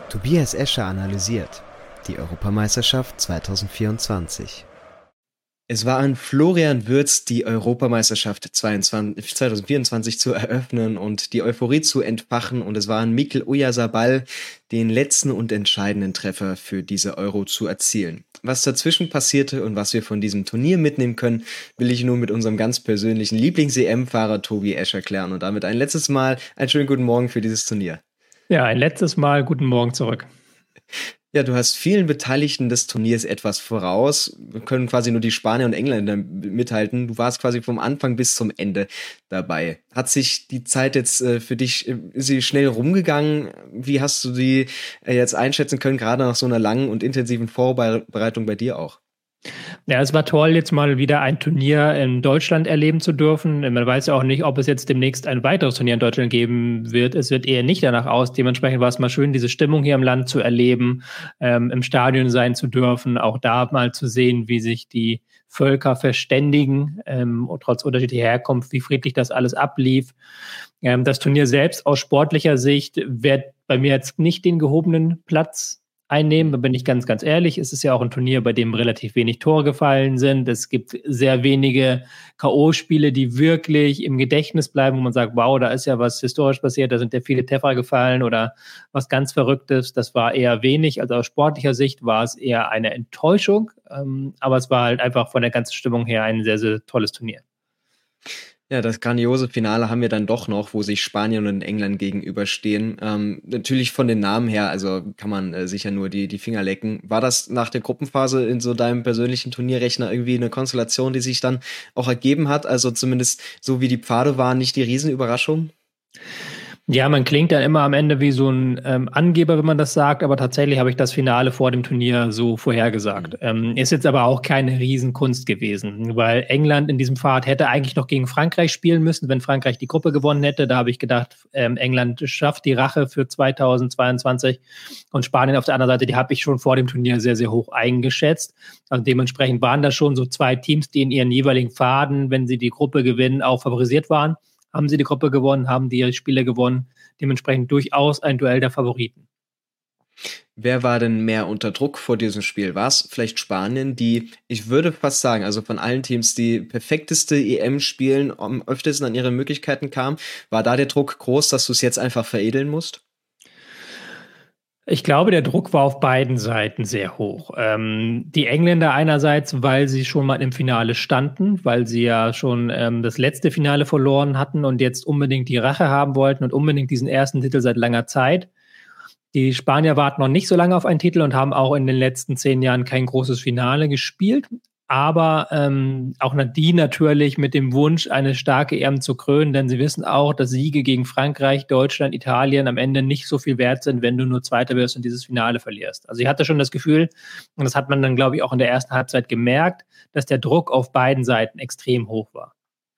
Tobias Escher analysiert die Europameisterschaft 2024. Es war an Florian Wirtz, die Europameisterschaft 2024 zu eröffnen und die Euphorie zu entfachen. Und es war an Mikel Oyarzabal, den letzten und entscheidenden Treffer für diese Euro zu erzielen. Was dazwischen passierte und was wir von diesem Turnier mitnehmen können, will ich nun mit unserem ganz persönlichen Lieblings-EM-Fahrer Tobi Escher klären. Und damit ein letztes Mal einen schönen guten Morgen für dieses Turnier. Ja, ein letztes Mal guten Morgen zurück. Ja, du hast vielen Beteiligten des Turniers etwas voraus. Wir können quasi nur die Spanier und Engländer mithalten. Du warst quasi vom Anfang bis zum Ende dabei. Hat sich die Zeit jetzt für dich, ist sie schnell rumgegangen? Wie hast du die jetzt einschätzen können, gerade nach so einer langen und intensiven Vorbereitung bei dir auch? Ja, es war toll, jetzt mal wieder ein Turnier in Deutschland erleben zu dürfen. Man weiß ja auch nicht, ob es jetzt demnächst ein weiteres Turnier in Deutschland geben wird. Es wird eher nicht danach aus. Dementsprechend war es mal schön, diese Stimmung hier im Land zu erleben, im Stadion sein zu dürfen, auch da mal zu sehen, wie sich die Völker verständigen, und trotz unterschiedlicher Herkunft, wie friedlich das alles ablief. Das Turnier selbst aus sportlicher Sicht wird bei mir jetzt nicht den gehobenen Platz einnehmen, da bin ich ganz, ganz ehrlich. Es ist ja auch ein Turnier, bei dem relativ wenig Tore gefallen sind. Es gibt sehr wenige K.O.-Spiele, die wirklich im Gedächtnis bleiben, wo man sagt, wow, da ist ja was historisch passiert, da sind ja viele Treffer gefallen oder was ganz Verrücktes. Das war eher wenig. Also aus sportlicher Sicht war es eher eine Enttäuschung, aber es war halt einfach von der ganzen Stimmung her ein sehr, sehr tolles Turnier. Ja, das grandiose Finale haben wir dann doch noch, wo sich Spanien und England gegenüberstehen. Natürlich von den Namen her, also kann man sicher nur die Finger lecken. War das nach der Gruppenphase in so deinem persönlichen Turnierrechner irgendwie eine Konstellation, die sich dann auch ergeben hat? Also zumindest so wie die Pfade waren, nicht die Riesenüberraschung? Ja, man klingt dann immer am Ende wie so ein Angeber, wenn man das sagt, aber tatsächlich habe ich das Finale vor dem Turnier so vorhergesagt. Ist jetzt aber auch keine Riesenkunst gewesen, weil England in diesem Pfad hätte eigentlich noch gegen Frankreich spielen müssen, wenn Frankreich die Gruppe gewonnen hätte. Da habe ich gedacht, England schafft die Rache für 2022 und Spanien auf der anderen Seite, die habe ich schon vor dem Turnier sehr, sehr hoch eingeschätzt. Also dementsprechend waren das schon so zwei Teams, die in ihren jeweiligen Pfaden, wenn sie die Gruppe gewinnen, auch favorisiert waren. Haben sie die Gruppe gewonnen, haben die Spiele gewonnen. Dementsprechend durchaus ein Duell der Favoriten. Wer war denn mehr unter Druck vor diesem Spiel? War es vielleicht Spanien, die, ich würde fast sagen, also von allen Teams, die perfekteste EM spielen, am öftesten an ihre Möglichkeiten kam? War da der Druck groß, dass du es jetzt einfach veredeln musst? Ich glaube, der Druck war auf beiden Seiten sehr hoch. Die Engländer einerseits, weil sie schon mal im Finale standen, weil sie ja schon das letzte Finale verloren hatten und jetzt unbedingt die Rache haben wollten und unbedingt diesen ersten Titel seit langer Zeit. Die Spanier warten noch nicht so lange auf einen Titel und haben auch in den letzten 10 Jahren kein großes Finale gespielt. Aber auch die natürlich mit dem Wunsch, eine starke EM zu krönen, denn sie wissen auch, dass Siege gegen Frankreich, Deutschland, Italien am Ende nicht so viel wert sind, wenn du nur Zweiter wirst und dieses Finale verlierst. Also ich hatte schon das Gefühl, und das hat man dann, glaube ich, auch in der ersten Halbzeit gemerkt, dass der Druck auf beiden Seiten extrem hoch war.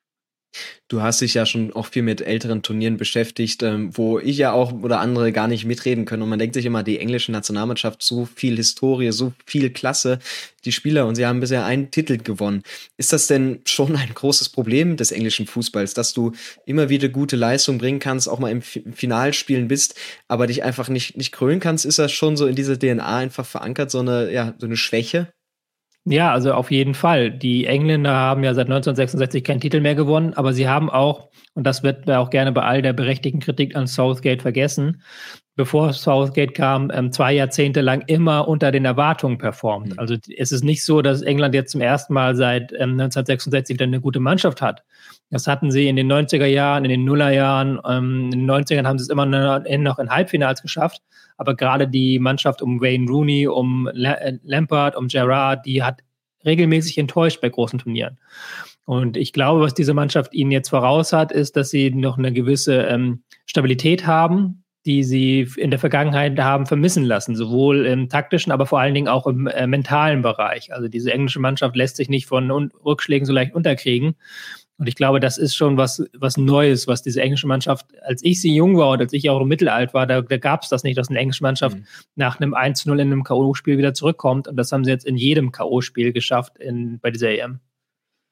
Du hast dich ja schon auch viel mit älteren Turnieren beschäftigt, wo ich ja auch oder andere gar nicht mitreden können. Und man denkt sich immer, die englische Nationalmannschaft, so viel Historie, so viel Klasse, die Spieler, und sie haben bisher einen Titel gewonnen. Ist das denn schon ein großes Problem des englischen Fußballs, dass du immer wieder gute Leistung bringen kannst, auch mal im Finalspielen bist, aber dich einfach nicht krönen kannst? Ist das schon so in dieser DNA einfach verankert, so eine Schwäche? Ja, also auf jeden Fall. Die Engländer haben ja seit 1966 keinen Titel mehr gewonnen, aber sie haben auch, und das wird auch gerne bei all der berechtigten Kritik an Southgate vergessen, bevor Southgate kam, 2 Jahrzehnte lang immer unter den Erwartungen performt. Also es ist nicht so, dass England jetzt zum ersten Mal seit 1966 wieder eine gute Mannschaft hat. Das hatten sie in den 90er Jahren, in den Nullerjahren, in den 90ern haben sie es immer noch in Halbfinals geschafft. Aber gerade die Mannschaft um Wayne Rooney, um Lampard, um Gerrard, die hat regelmäßig enttäuscht bei großen Turnieren. Und ich glaube, was diese Mannschaft ihnen jetzt voraus hat, ist, dass sie noch eine gewisse Stabilität haben, die sie in der Vergangenheit haben vermissen lassen, sowohl im taktischen, aber vor allen Dingen auch im mentalen Bereich. Also diese englische Mannschaft lässt sich nicht von Rückschlägen so leicht unterkriegen. Und ich glaube, das ist schon was Neues, was diese englische Mannschaft, als ich sie jung war und als ich auch mittelalt war, da gab es das nicht, dass eine englische Mannschaft nach einem 1:0 in einem K.O.-Spiel wieder zurückkommt. Und das haben sie jetzt in jedem K.O.-Spiel geschafft bei dieser EM.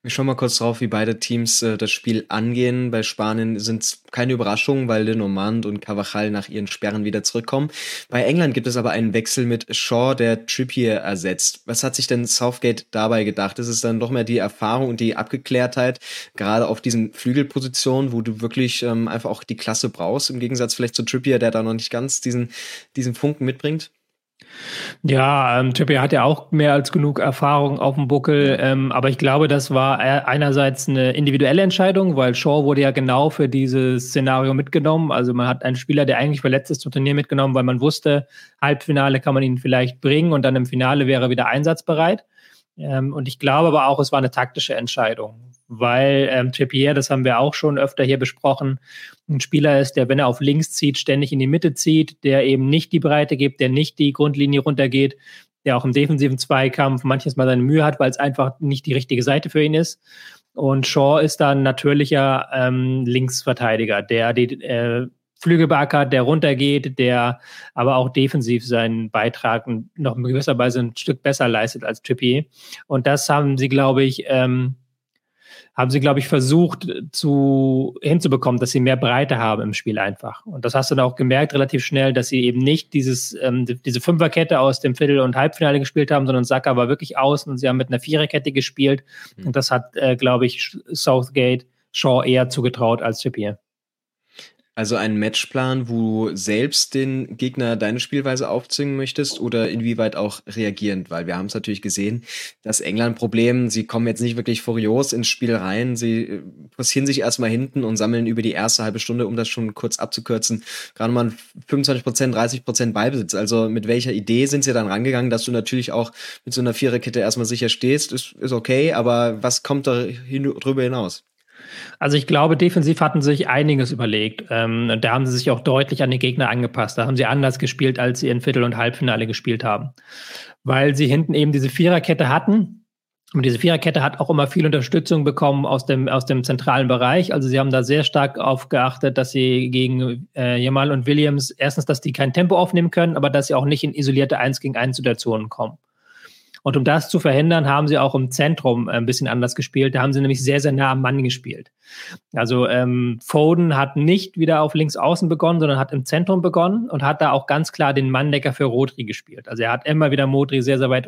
Wir schauen mal kurz drauf, wie beide Teams das Spiel angehen. Bei Spanien sind es keine Überraschungen, weil Lenormand und Carvajal nach ihren Sperren wieder zurückkommen. Bei England gibt es aber einen Wechsel mit Shaw, der Trippier ersetzt. Was hat sich denn Southgate dabei gedacht? Ist es dann doch mehr die Erfahrung und die Abgeklärtheit, gerade auf diesen Flügelpositionen, wo du wirklich einfach auch die Klasse brauchst, im Gegensatz vielleicht zu Trippier, der da noch nicht ganz diesen Funken mitbringt? Ja, Trippier hat ja auch mehr als genug Erfahrung auf dem Buckel, aber ich glaube, das war einerseits eine individuelle Entscheidung, weil Shaw wurde ja genau für dieses Szenario mitgenommen. Also man hat einen Spieler, der eigentlich verletzt ist, zum Turnier mitgenommen, weil man wusste, Halbfinale kann man ihn vielleicht bringen und dann im Finale wäre er wieder einsatzbereit. Und ich glaube aber auch, es war eine taktische Entscheidung, weil Trippier, das haben wir auch schon öfter hier besprochen, ein Spieler ist, der, wenn er auf links zieht, ständig in die Mitte zieht, der eben nicht die Breite gibt, der nicht die Grundlinie runtergeht, der auch im defensiven Zweikampf manches Mal seine Mühe hat, weil es einfach nicht die richtige Seite für ihn ist. Und Shaw ist dann natürlicher Linksverteidiger, der die Flügel beackert, der runtergeht, der aber auch defensiv seinen Beitrag noch in gewisser Weise ein Stück besser leistet als Trippier. Und das haben sie, glaube ich, versucht hinzubekommen, dass sie mehr Breite haben im Spiel einfach. Und das hast du dann auch gemerkt relativ schnell, dass sie eben nicht diese Fünferkette aus dem Viertel- und Halbfinale gespielt haben, sondern Saka war wirklich außen und sie haben mit einer Viererkette gespielt. Und das hat, glaube ich, Southgate Shaw eher zugetraut als Trippier. Also ein Matchplan, wo du selbst den Gegner deine Spielweise aufzwingen möchtest oder inwieweit auch reagierend? Weil wir haben es natürlich gesehen, das England-Problem, sie kommen jetzt nicht wirklich furios ins Spiel rein, sie passieren sich erstmal hinten und sammeln über die erste halbe Stunde, um das schon kurz abzukürzen, gerade mal 25%, 30% Ballbesitz. Also mit welcher Idee sind sie dann rangegangen, dass du natürlich auch mit so einer Viererkette erstmal sicher stehst, ist okay, aber was kommt darüber hinaus? Also ich glaube, defensiv hatten sie sich einiges überlegt. Da haben sie sich auch deutlich an den Gegner angepasst. Da haben sie anders gespielt, als sie in Viertel- und Halbfinale gespielt haben. Weil sie hinten eben diese Viererkette hatten. Und diese Viererkette hat auch immer viel Unterstützung bekommen aus dem zentralen Bereich. Also sie haben da sehr stark aufgeachtet, dass sie gegen Jamal und Williams, erstens, dass die kein Tempo aufnehmen können, aber dass sie auch nicht in isolierte 1-gegen-1-Situationen kommen. Und um das zu verhindern, haben sie auch im Zentrum ein bisschen anders gespielt. Da haben sie nämlich sehr, sehr nah am Mann gespielt. Also Foden hat nicht wieder auf links außen begonnen, sondern hat im Zentrum begonnen und hat da auch ganz klar den Manndecker für Rodri gespielt. Also er hat immer wieder Rodri sehr, sehr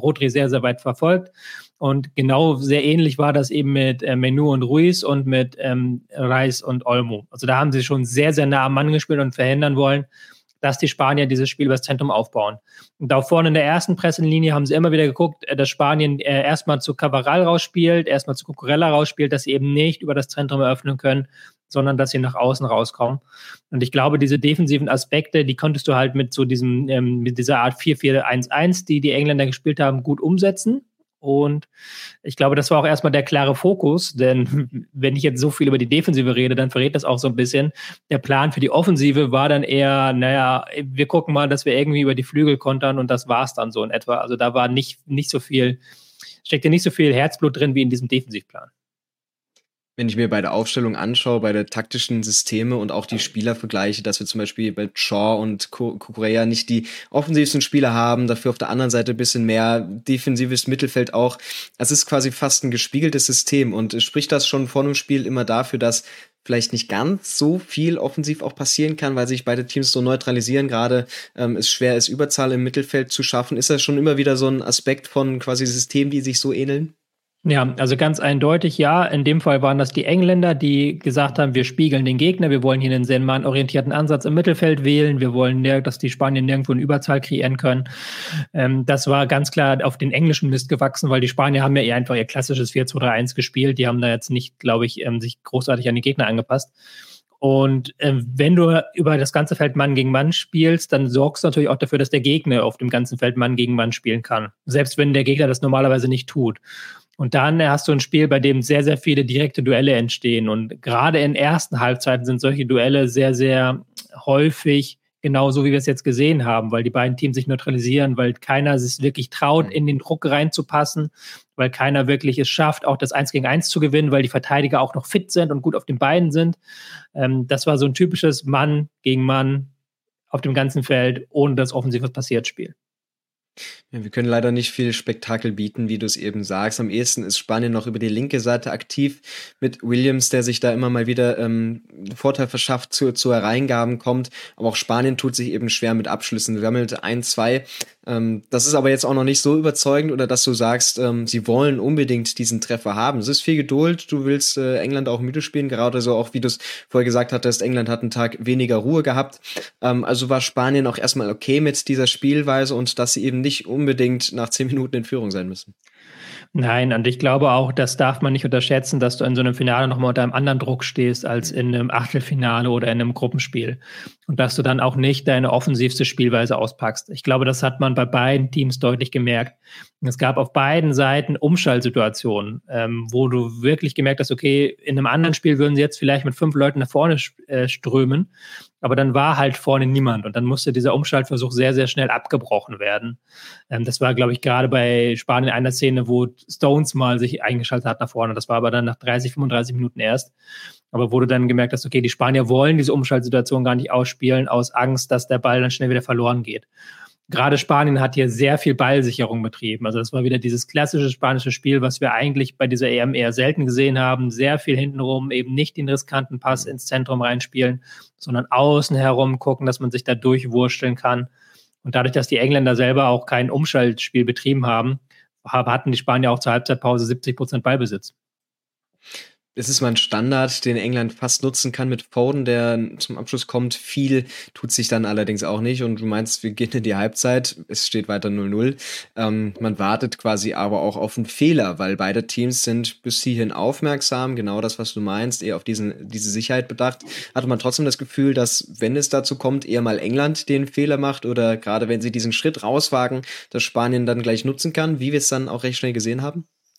weit verfolgt. Und genau sehr ähnlich war das eben mit Menu und Ruiz und mit Reis und Olmo. Also da haben sie schon sehr, sehr nah am Mann gespielt und verhindern wollen, dass die Spanier dieses Spiel über das Zentrum aufbauen. Und da vorne in der ersten Pressenlinie haben sie immer wieder geguckt, dass Spanien erstmal zu Cabral rausspielt, erstmal zu Cucurella rausspielt, dass sie eben nicht über das Zentrum eröffnen können, sondern dass sie nach außen rauskommen. Und ich glaube, diese defensiven Aspekte, die konntest du halt mit so mit dieser Art 4-4-1-1, die Engländer gespielt haben, gut umsetzen. Und ich glaube, das war auch erstmal der klare Fokus, denn wenn ich jetzt so viel über die Defensive rede, dann verrät das auch so ein bisschen. Der Plan für die Offensive war dann eher, wir gucken mal, dass wir irgendwie über die Flügel kontern und das war's dann so in etwa. Also da war steckte nicht so viel Herzblut drin wie in diesem Defensivplan. Wenn ich mir bei der Aufstellung anschaue, bei der taktischen Systeme und auch die Spieler vergleiche, dass wir zum Beispiel bei Shaw und Cucurella nicht die offensivsten Spieler haben, dafür auf der anderen Seite ein bisschen mehr defensives Mittelfeld auch. Es ist quasi fast ein gespiegeltes System und spricht das schon vor einem Spiel immer dafür, dass vielleicht nicht ganz so viel offensiv auch passieren kann, weil sich beide Teams so neutralisieren, gerade es schwer ist, Überzahl im Mittelfeld zu schaffen. Ist das schon immer wieder so ein Aspekt von quasi Systemen, die sich so ähneln? Ja, also ganz eindeutig ja. In dem Fall waren das die Engländer, die gesagt haben, wir spiegeln den Gegner, wir wollen hier einen sehr mannorientierten Ansatz im Mittelfeld wählen, wir wollen, dass die Spanier nirgendwo eine Überzahl kreieren können. Das war ganz klar auf den englischen Mist gewachsen, weil die Spanier haben ja eher einfach ihr klassisches 4-2-3-1 gespielt. Die haben da jetzt nicht, glaube ich, sich großartig an die Gegner angepasst. Und wenn du über das ganze Feld Mann gegen Mann spielst, dann sorgst du natürlich auch dafür, dass der Gegner auf dem ganzen Feld Mann gegen Mann spielen kann. Selbst wenn der Gegner das normalerweise nicht tut. Und dann hast du ein Spiel, bei dem sehr, sehr viele direkte Duelle entstehen. Und gerade in ersten Halbzeiten sind solche Duelle sehr, sehr häufig genauso, wie wir es jetzt gesehen haben, weil die beiden Teams sich neutralisieren, weil keiner sich wirklich traut, in den Druck reinzupassen, weil keiner wirklich es schafft, auch das 1-gegen-1 zu gewinnen, weil die Verteidiger auch noch fit sind und gut auf den Beinen sind. Das war so ein typisches Mann gegen Mann auf dem ganzen Feld, ohne dass offensiv was passiert, Spiel. Ja, wir können leider nicht viel Spektakel bieten, wie du es eben sagst. Am ehesten ist Spanien noch über die linke Seite aktiv mit Williams, der sich da immer mal wieder Vorteil verschafft, zu Hereingaben kommt. Aber auch Spanien tut sich eben schwer mit Abschlüssen, sammelt 1-2. Das ist aber jetzt auch noch nicht so überzeugend, oder dass du sagst, sie wollen unbedingt diesen Treffer haben. Es ist viel Geduld. Du willst England auch müde spielen, gerade so auch, wie du es vorher gesagt hattest, England hat einen Tag weniger Ruhe gehabt. Also war Spanien auch erstmal okay mit dieser Spielweise und dass sie eben nicht unbedingt nach 10 Minuten in Führung sein müssen. Nein, und ich glaube auch, das darf man nicht unterschätzen, dass du in so einem Finale nochmal unter einem anderen Druck stehst als in einem Achtelfinale oder in einem Gruppenspiel. Und dass du dann auch nicht deine offensivste Spielweise auspackst. Ich glaube, das hat man bei beiden Teams deutlich gemerkt. Es gab auf beiden Seiten Umschaltsituationen, wo du wirklich gemerkt hast, okay, in einem anderen Spiel würden sie jetzt vielleicht mit 5 Leuten nach vorne strömen, aber dann war halt vorne niemand und dann musste dieser Umschaltversuch sehr, sehr schnell abgebrochen werden. Das war, glaube ich, gerade bei Spanien einer Szene, wo Stones mal sich eingeschaltet hat nach vorne. Das war aber dann nach 30, 35 Minuten erst. Aber wo du dann gemerkt hast, okay, die Spanier wollen diese Umschaltsituation gar nicht ausspielen, aus Angst, dass der Ball dann schnell wieder verloren geht. Gerade Spanien hat hier sehr viel Ballsicherung betrieben. Also das war wieder dieses klassische spanische Spiel, was wir eigentlich bei dieser EM eher selten gesehen haben. Sehr viel hintenrum, eben nicht den riskanten Pass ins Zentrum reinspielen, sondern außen herum gucken, dass man sich da durchwursteln kann. Und dadurch, dass die Engländer selber auch kein Umschaltspiel betrieben haben, hatten die Spanier auch zur Halbzeitpause 70% Ballbesitz. Es ist mal ein Standard, den England fast nutzen kann mit Foden, der zum Abschluss kommt. Viel tut sich dann allerdings auch nicht. Und du meinst, wir gehen in die Halbzeit. Es steht weiter 0-0. Man wartet quasi aber auch auf einen Fehler, weil beide Teams sind bis hierhin aufmerksam. Genau das, was du meinst, eher auf diese Sicherheit bedacht. Hatte man trotzdem das Gefühl, dass, wenn es dazu kommt, eher mal England den Fehler macht oder gerade wenn sie diesen Schritt rauswagen, dass Spanien dann gleich nutzen kann, wie wir es dann auch recht schnell gesehen haben?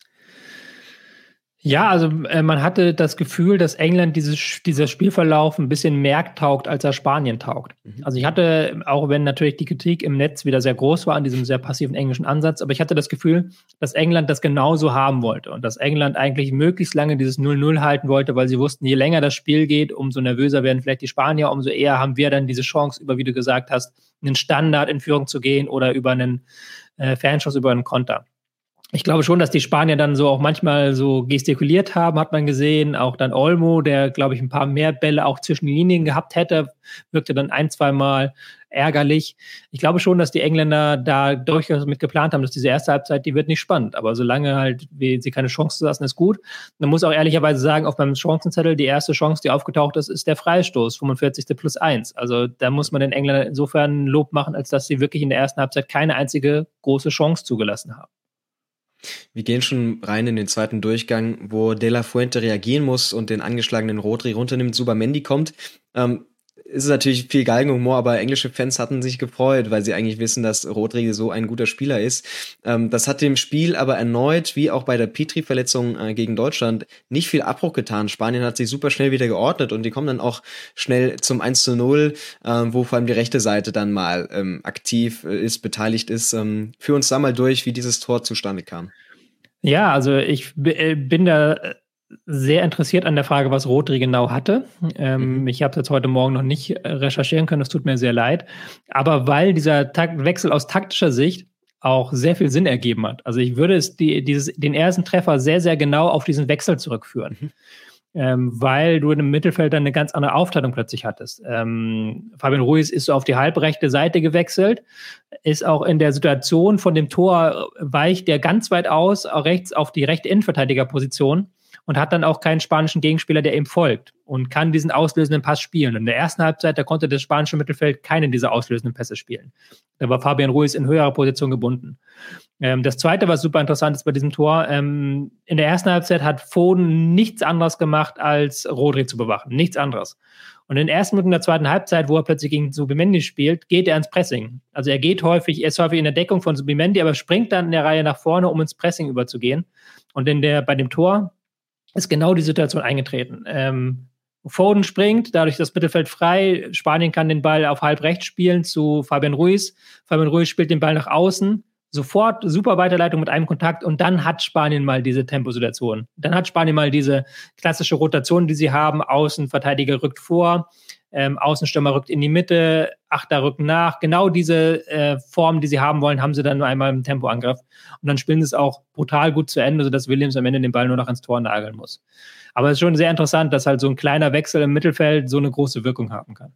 Ja, also man hatte das Gefühl, dass England dieser Spielverlauf ein bisschen mehr taugt, als er Spanien taugt. Also ich hatte, auch wenn natürlich die Kritik im Netz wieder sehr groß war an diesem sehr passiven englischen Ansatz, aber ich hatte das Gefühl, dass England das genauso haben wollte und dass England eigentlich möglichst lange dieses 0-0 halten wollte, weil sie wussten, je länger das Spiel geht, umso nervöser werden vielleicht die Spanier, umso eher haben wir dann diese Chance, über, wie du gesagt hast, einen Standard in Führung zu gehen oder über einen Fernschuss, über einen Konter. Ich glaube schon, dass die Spanier dann so auch manchmal so gestikuliert haben, hat man gesehen. Auch dann Olmo, der, glaube ich, ein paar mehr Bälle auch zwischen die Linien gehabt hätte, wirkte dann 1-2 Mal ärgerlich. Ich glaube schon, dass die Engländer da durchaus mit geplant haben, dass diese erste Halbzeit, die wird nicht spannend. Aber solange halt sie keine Chance zu lassen, ist gut. Man muss auch ehrlicherweise sagen, auf meinem Chancenzettel, die erste Chance, die aufgetaucht ist, ist der Freistoß, 45+1. Also da muss man den Engländern insofern Lob machen, als dass sie wirklich in der ersten Halbzeit keine einzige große Chance zugelassen haben. Wir gehen schon rein in den zweiten Durchgang, wo De La Fuente reagieren muss und den angeschlagenen Rodri runternimmt. Subamendi kommt. Ist natürlich viel Galgenhumor, aber englische Fans hatten sich gefreut, weil sie eigentlich wissen, dass Rodri so ein guter Spieler ist. Das hat dem Spiel aber erneut, wie auch bei der Petri-Verletzung gegen Deutschland, nicht viel Abbruch getan. Spanien hat sich super schnell wieder geordnet und die kommen dann auch schnell zum 1-0, wo vor allem die rechte Seite dann mal aktiv ist, beteiligt ist. Führ uns da mal durch, wie dieses Tor zustande kam. Ja, also ich bin da sehr interessiert an der Frage, was Rodri genau hatte. Ich habe jetzt heute Morgen noch nicht recherchieren können, das tut mir sehr leid. Aber weil dieser Wechsel aus taktischer Sicht auch sehr viel Sinn ergeben hat. Also ich würde den ersten Treffer sehr, sehr genau auf diesen Wechsel zurückführen. Weil du im Mittelfeld dann eine ganz andere Aufteilung plötzlich hattest. Fabian Ruiz ist so auf die halbrechte Seite gewechselt, ist auch in der Situation von dem Tor, weicht der ganz weit aus, rechts auf die rechte Innenverteidigerposition und hat dann auch keinen spanischen Gegenspieler, der ihm folgt und kann diesen auslösenden Pass spielen. Und in der ersten Halbzeit, da konnte das spanische Mittelfeld keinen dieser auslösenden Pässe spielen. Da war Fabian Ruiz in höherer Position gebunden. Das Zweite, was super interessant ist bei diesem Tor, in der ersten Halbzeit hat Foden nichts anderes gemacht, als Rodri zu bewachen. Nichts anderes. Und in den ersten Minuten der zweiten Halbzeit, wo er plötzlich gegen Zubimendi spielt, geht er ins Pressing. Also er ist häufig in der Deckung von Zubimendi, aber springt dann in der Reihe nach vorne, um ins Pressing überzugehen. Und bei dem Tor ist genau die Situation eingetreten. Foden springt, dadurch das Mittelfeld frei. Spanien kann den Ball auf halb rechts spielen zu Fabian Ruiz. Fabian Ruiz spielt den Ball nach außen, sofort super Weiterleitung mit einem Kontakt und dann hat Spanien mal diese Temposituation. Dann hat Spanien mal diese klassische Rotation, die sie haben. Außenverteidiger rückt vor, Außenstürmer rückt in die Mitte, Achter rücken nach. Genau diese Form, die sie haben wollen, haben sie dann einmal im Tempoangriff. Und dann spielen sie es auch brutal gut zu Ende, sodass Williams am Ende den Ball nur noch ans Tor nageln muss. Aber es ist schon sehr interessant, dass halt so ein kleiner Wechsel im Mittelfeld so eine große Wirkung haben kann.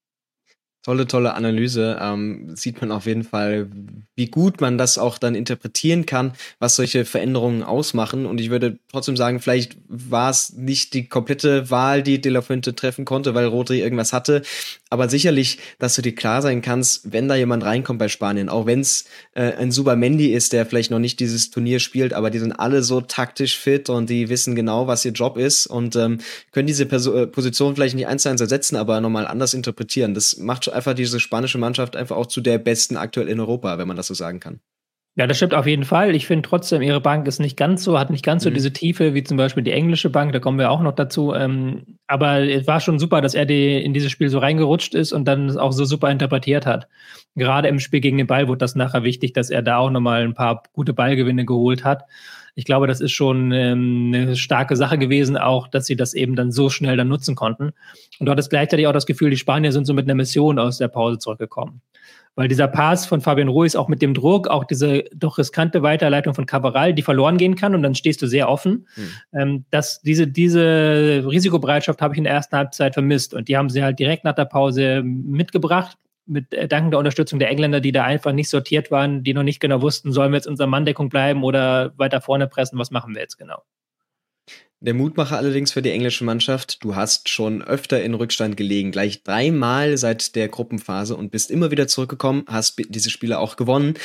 Tolle Analyse. Sieht man auf jeden Fall, wie gut man das auch dann interpretieren kann, was solche Veränderungen ausmachen. Und ich würde trotzdem sagen, vielleicht war es nicht die komplette Wahl, die De La Fuente treffen konnte, weil Rodri irgendwas hatte. Aber sicherlich, dass du dir klar sein kannst, wenn da jemand reinkommt bei Spanien, auch wenn es ein Subamendi ist, der vielleicht noch nicht dieses Turnier spielt, aber die sind alle so taktisch fit und die wissen genau, was ihr Job ist und können diese Position vielleicht nicht 1:1 ersetzen, aber nochmal anders interpretieren. Das macht einfach diese spanische Mannschaft einfach auch zu der besten aktuell in Europa, wenn man das so sagen kann. Ja, das stimmt auf jeden Fall. Ich finde trotzdem, ihre Bank ist nicht ganz so, hat nicht ganz so diese Tiefe wie zum Beispiel die englische Bank, da kommen wir auch noch dazu. Aber es war schon super, dass er in dieses Spiel so reingerutscht ist und dann auch so super interpretiert hat. Gerade im Spiel gegen den Ball wurde das nachher wichtig, dass er da auch nochmal ein paar gute Ballgewinne geholt hat. Ich glaube, das ist schon eine starke Sache gewesen, auch, dass sie das eben dann so schnell dann nutzen konnten. Und du hattest gleichzeitig auch das Gefühl, die Spanier sind so mit einer Mission aus der Pause zurückgekommen. Weil dieser Pass von Fabian Ruiz auch mit dem Druck, auch diese doch riskante Weiterleitung von Cabral, die verloren gehen kann und dann stehst du sehr offen. Dass diese Risikobereitschaft habe ich in der ersten Halbzeit vermisst und die haben sie halt direkt nach der Pause mitgebracht, mit dank der Unterstützung der Engländer, die da einfach nicht sortiert waren, die noch nicht genau wussten, sollen wir jetzt in unserer Manndeckung bleiben oder weiter vorne pressen, was machen wir jetzt genau? Der Mutmacher allerdings für die englische Mannschaft, du hast schon öfter in Rückstand gelegen, gleich 3-mal seit der Gruppenphase und bist immer wieder zurückgekommen, hast diese Spiele auch gewonnen.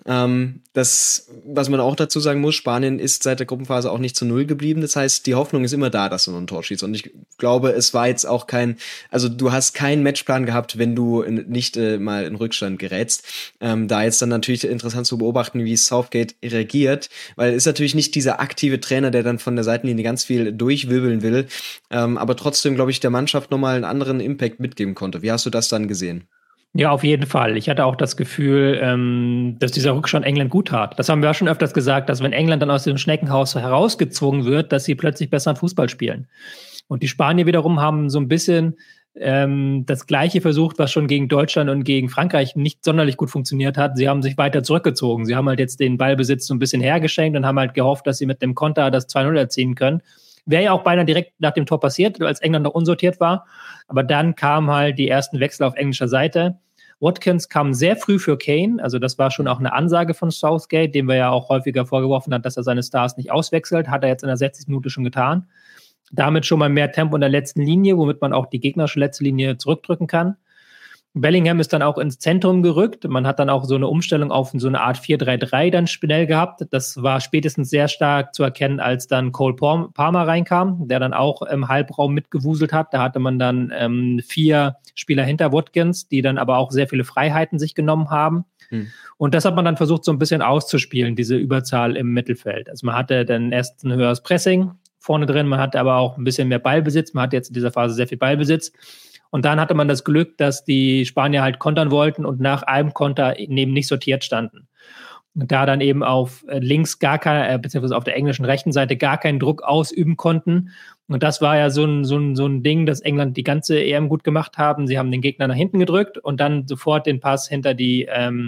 Das, was man auch dazu sagen muss, Spanien ist seit der Gruppenphase auch nicht zu 0 geblieben, das heißt, die Hoffnung ist immer da, dass du noch ein Tor schießt und ich glaube, es war jetzt auch du hast keinen Matchplan gehabt, wenn du nicht mal in Rückstand gerätst. Da jetzt dann natürlich interessant zu beobachten, wie Southgate reagiert, weil es ist natürlich nicht dieser aktive Trainer, der dann von der Seitenlinie ganz viel durchwirbeln will, aber trotzdem, glaube ich, der Mannschaft nochmal einen anderen Impact mitgeben konnte. Wie hast du das dann gesehen? Ja, auf jeden Fall. Ich hatte auch das Gefühl, dass dieser Rückstand England gut tat. Das haben wir ja schon öfters gesagt, dass wenn England dann aus dem Schneckenhaus herausgezogen wird, dass sie plötzlich besseren Fußball spielen. Und die Spanier wiederum haben so ein bisschen das Gleiche versucht, was schon gegen Deutschland und gegen Frankreich nicht sonderlich gut funktioniert hat. Sie haben sich weiter zurückgezogen. Sie haben halt jetzt den Ballbesitz so ein bisschen hergeschenkt und haben halt gehofft, dass sie mit dem Konter das 2:0 erzielen können. Wäre ja auch beinahe direkt nach dem Tor passiert, als England noch unsortiert war. Aber dann kamen halt die ersten Wechsel auf englischer Seite. Watkins kam sehr früh für Kane. Also das war schon auch eine Ansage von Southgate, dem wir ja auch häufiger vorgeworfen hat, dass er seine Stars nicht auswechselt. Hat er jetzt in der 60. Minute schon getan. Damit schon mal mehr Tempo in der letzten Linie, womit man auch die gegnerische letzte Linie zurückdrücken kann. Bellingham ist dann auch ins Zentrum gerückt. Man hat dann auch so eine Umstellung auf so eine Art 4-3-3 dann schnell gehabt. Das war spätestens sehr stark zu erkennen, als dann Cole Palmer reinkam, der dann auch im Halbraum mitgewuselt hat. Da hatte man dann 4 Spieler hinter Watkins, die dann aber auch sehr viele Freiheiten sich genommen haben. Und das hat man dann versucht, so ein bisschen auszuspielen, diese Überzahl im Mittelfeld. Also man hatte dann erst ein höheres Pressing vorne drin, man hatte aber auch ein bisschen mehr Ballbesitz. Man hatte jetzt in dieser Phase sehr viel Ballbesitz. Und dann hatte man das Glück, dass die Spanier halt kontern wollten und nach einem Konter eben nicht sortiert standen. Und da dann eben auf links beziehungsweise auf der englischen rechten Seite gar keinen Druck ausüben konnten. Und das war ja so ein Ding, das England die ganze EM gut gemacht haben. Sie haben den Gegner nach hinten gedrückt und dann sofort den Pass hinter die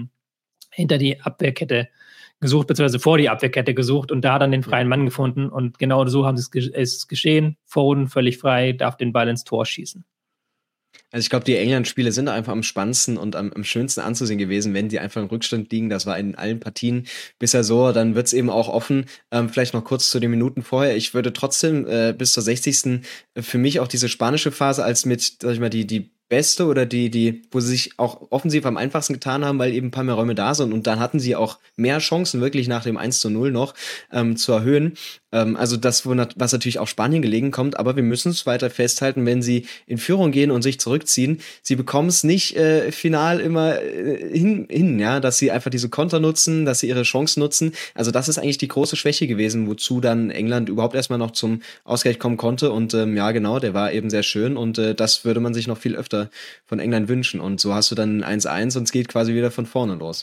Abwehrkette gesucht, beziehungsweise vor die Abwehrkette gesucht und da dann den freien Mann gefunden. Und genau so haben sie es geschehen. Foden völlig frei, darf den Ball ins Tor schießen. Also ich glaube, die England-Spiele sind einfach am spannendsten und am schönsten anzusehen gewesen, wenn die einfach im Rückstand liegen. Das war in allen Partien bisher so. Dann wird es eben auch offen. Vielleicht noch kurz zu den Minuten vorher. Ich würde trotzdem bis zur 60. für mich auch diese spanische Phase als mit, sag ich mal, die beste oder wo sie sich auch offensiv am einfachsten getan haben, weil eben ein paar mehr Räume da sind und dann hatten sie auch mehr Chancen, wirklich nach dem 1:0 noch zu erhöhen. Also das, was natürlich auf Spanien gelegen kommt, aber wir müssen es weiter festhalten, wenn sie in Führung gehen und sich zurückziehen, sie bekommen es nicht final immer hin, ja, dass sie einfach diese Konter nutzen, dass sie ihre Chancen nutzen. Also das ist eigentlich die große Schwäche gewesen, wozu dann England überhaupt erstmal noch zum Ausgleich kommen konnte und ja genau, der war eben sehr schön und das würde man sich noch viel öfter von England wünschen und so hast du dann 1:1 und es geht quasi wieder von vorne los.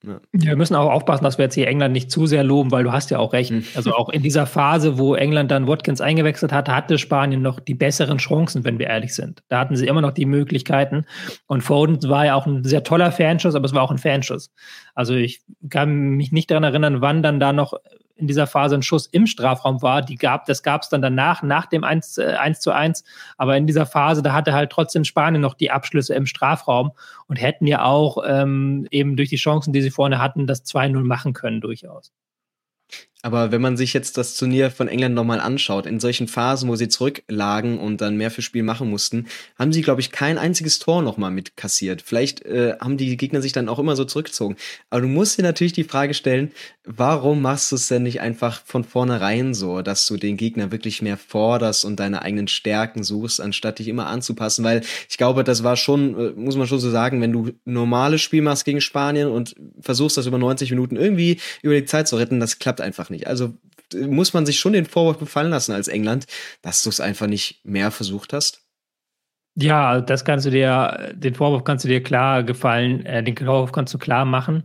Ja. Wir müssen auch aufpassen, dass wir jetzt hier England nicht zu sehr loben, weil du hast ja auch recht. Also auch in dieser Phase, wo England dann Watkins eingewechselt hat, hatte Spanien noch die besseren Chancen, wenn wir ehrlich sind. Da hatten sie immer noch die Möglichkeiten. Und Foden war ja auch ein sehr toller Fanschuss, aber es war auch ein Fanschuss. Also ich kann mich nicht daran erinnern, wann dann da noch in dieser Phase ein Schuss im Strafraum war. Das gab es dann danach, nach dem 1:1. Aber in dieser Phase, da hatte halt trotzdem Spanien noch die Abschlüsse im Strafraum und hätten ja auch eben durch die Chancen, die sie vorne hatten, das 2:0 machen können durchaus. Aber wenn man sich jetzt das Turnier von England nochmal anschaut, in solchen Phasen, wo sie zurücklagen und dann mehr fürs Spiel machen mussten, haben sie, glaube ich, kein einziges Tor nochmal mitkassiert. Vielleicht haben die Gegner sich dann auch immer so zurückgezogen. Aber du musst dir natürlich die Frage stellen, warum machst du es denn nicht einfach von vornherein so, dass du den Gegner wirklich mehr forderst und deine eigenen Stärken suchst, anstatt dich immer anzupassen? Weil ich glaube, das war schon, muss man schon so sagen, wenn du ein normales Spiel machst gegen Spanien und versuchst, das über 90 Minuten irgendwie über die Zeit zu retten, das klappt einfach nicht. Also muss man sich schon den Vorwurf gefallen lassen als England, dass du es einfach nicht mehr versucht hast? Ja, den Vorwurf kannst du dir klar gefallen, den Vorwurf kannst du klar machen.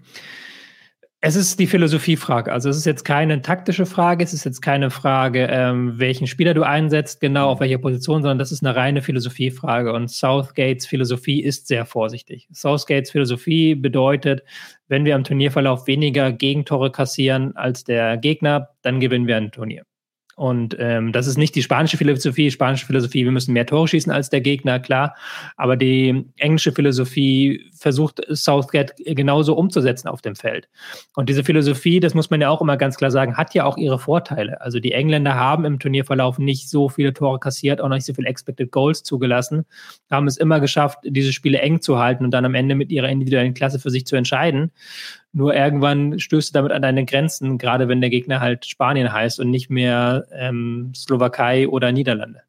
Es ist die Philosophiefrage. Also es ist jetzt keine taktische Frage, es ist jetzt keine Frage, welchen Spieler du einsetzt, genau auf welcher Position, sondern das ist eine reine Philosophiefrage. Und Southgates Philosophie ist sehr vorsichtig. Southgates Philosophie bedeutet, wenn wir am Turnierverlauf weniger Gegentore kassieren als der Gegner, dann gewinnen wir ein Turnier. Und das ist nicht die spanische Philosophie. Spanische Philosophie, wir müssen mehr Tore schießen als der Gegner, klar. Aber die englische Philosophie versucht Southgate genauso umzusetzen auf dem Feld. Und diese Philosophie, das muss man ja auch immer ganz klar sagen, hat ja auch ihre Vorteile. Also die Engländer haben im Turnierverlauf nicht so viele Tore kassiert, auch nicht so viele Expected Goals zugelassen, haben es immer geschafft, diese Spiele eng zu halten und dann am Ende mit ihrer individuellen Klasse für sich zu entscheiden. Nur irgendwann stößt du damit an deine Grenzen, gerade wenn der Gegner halt Spanien heißt und nicht mehr Slowakei oder Niederlande.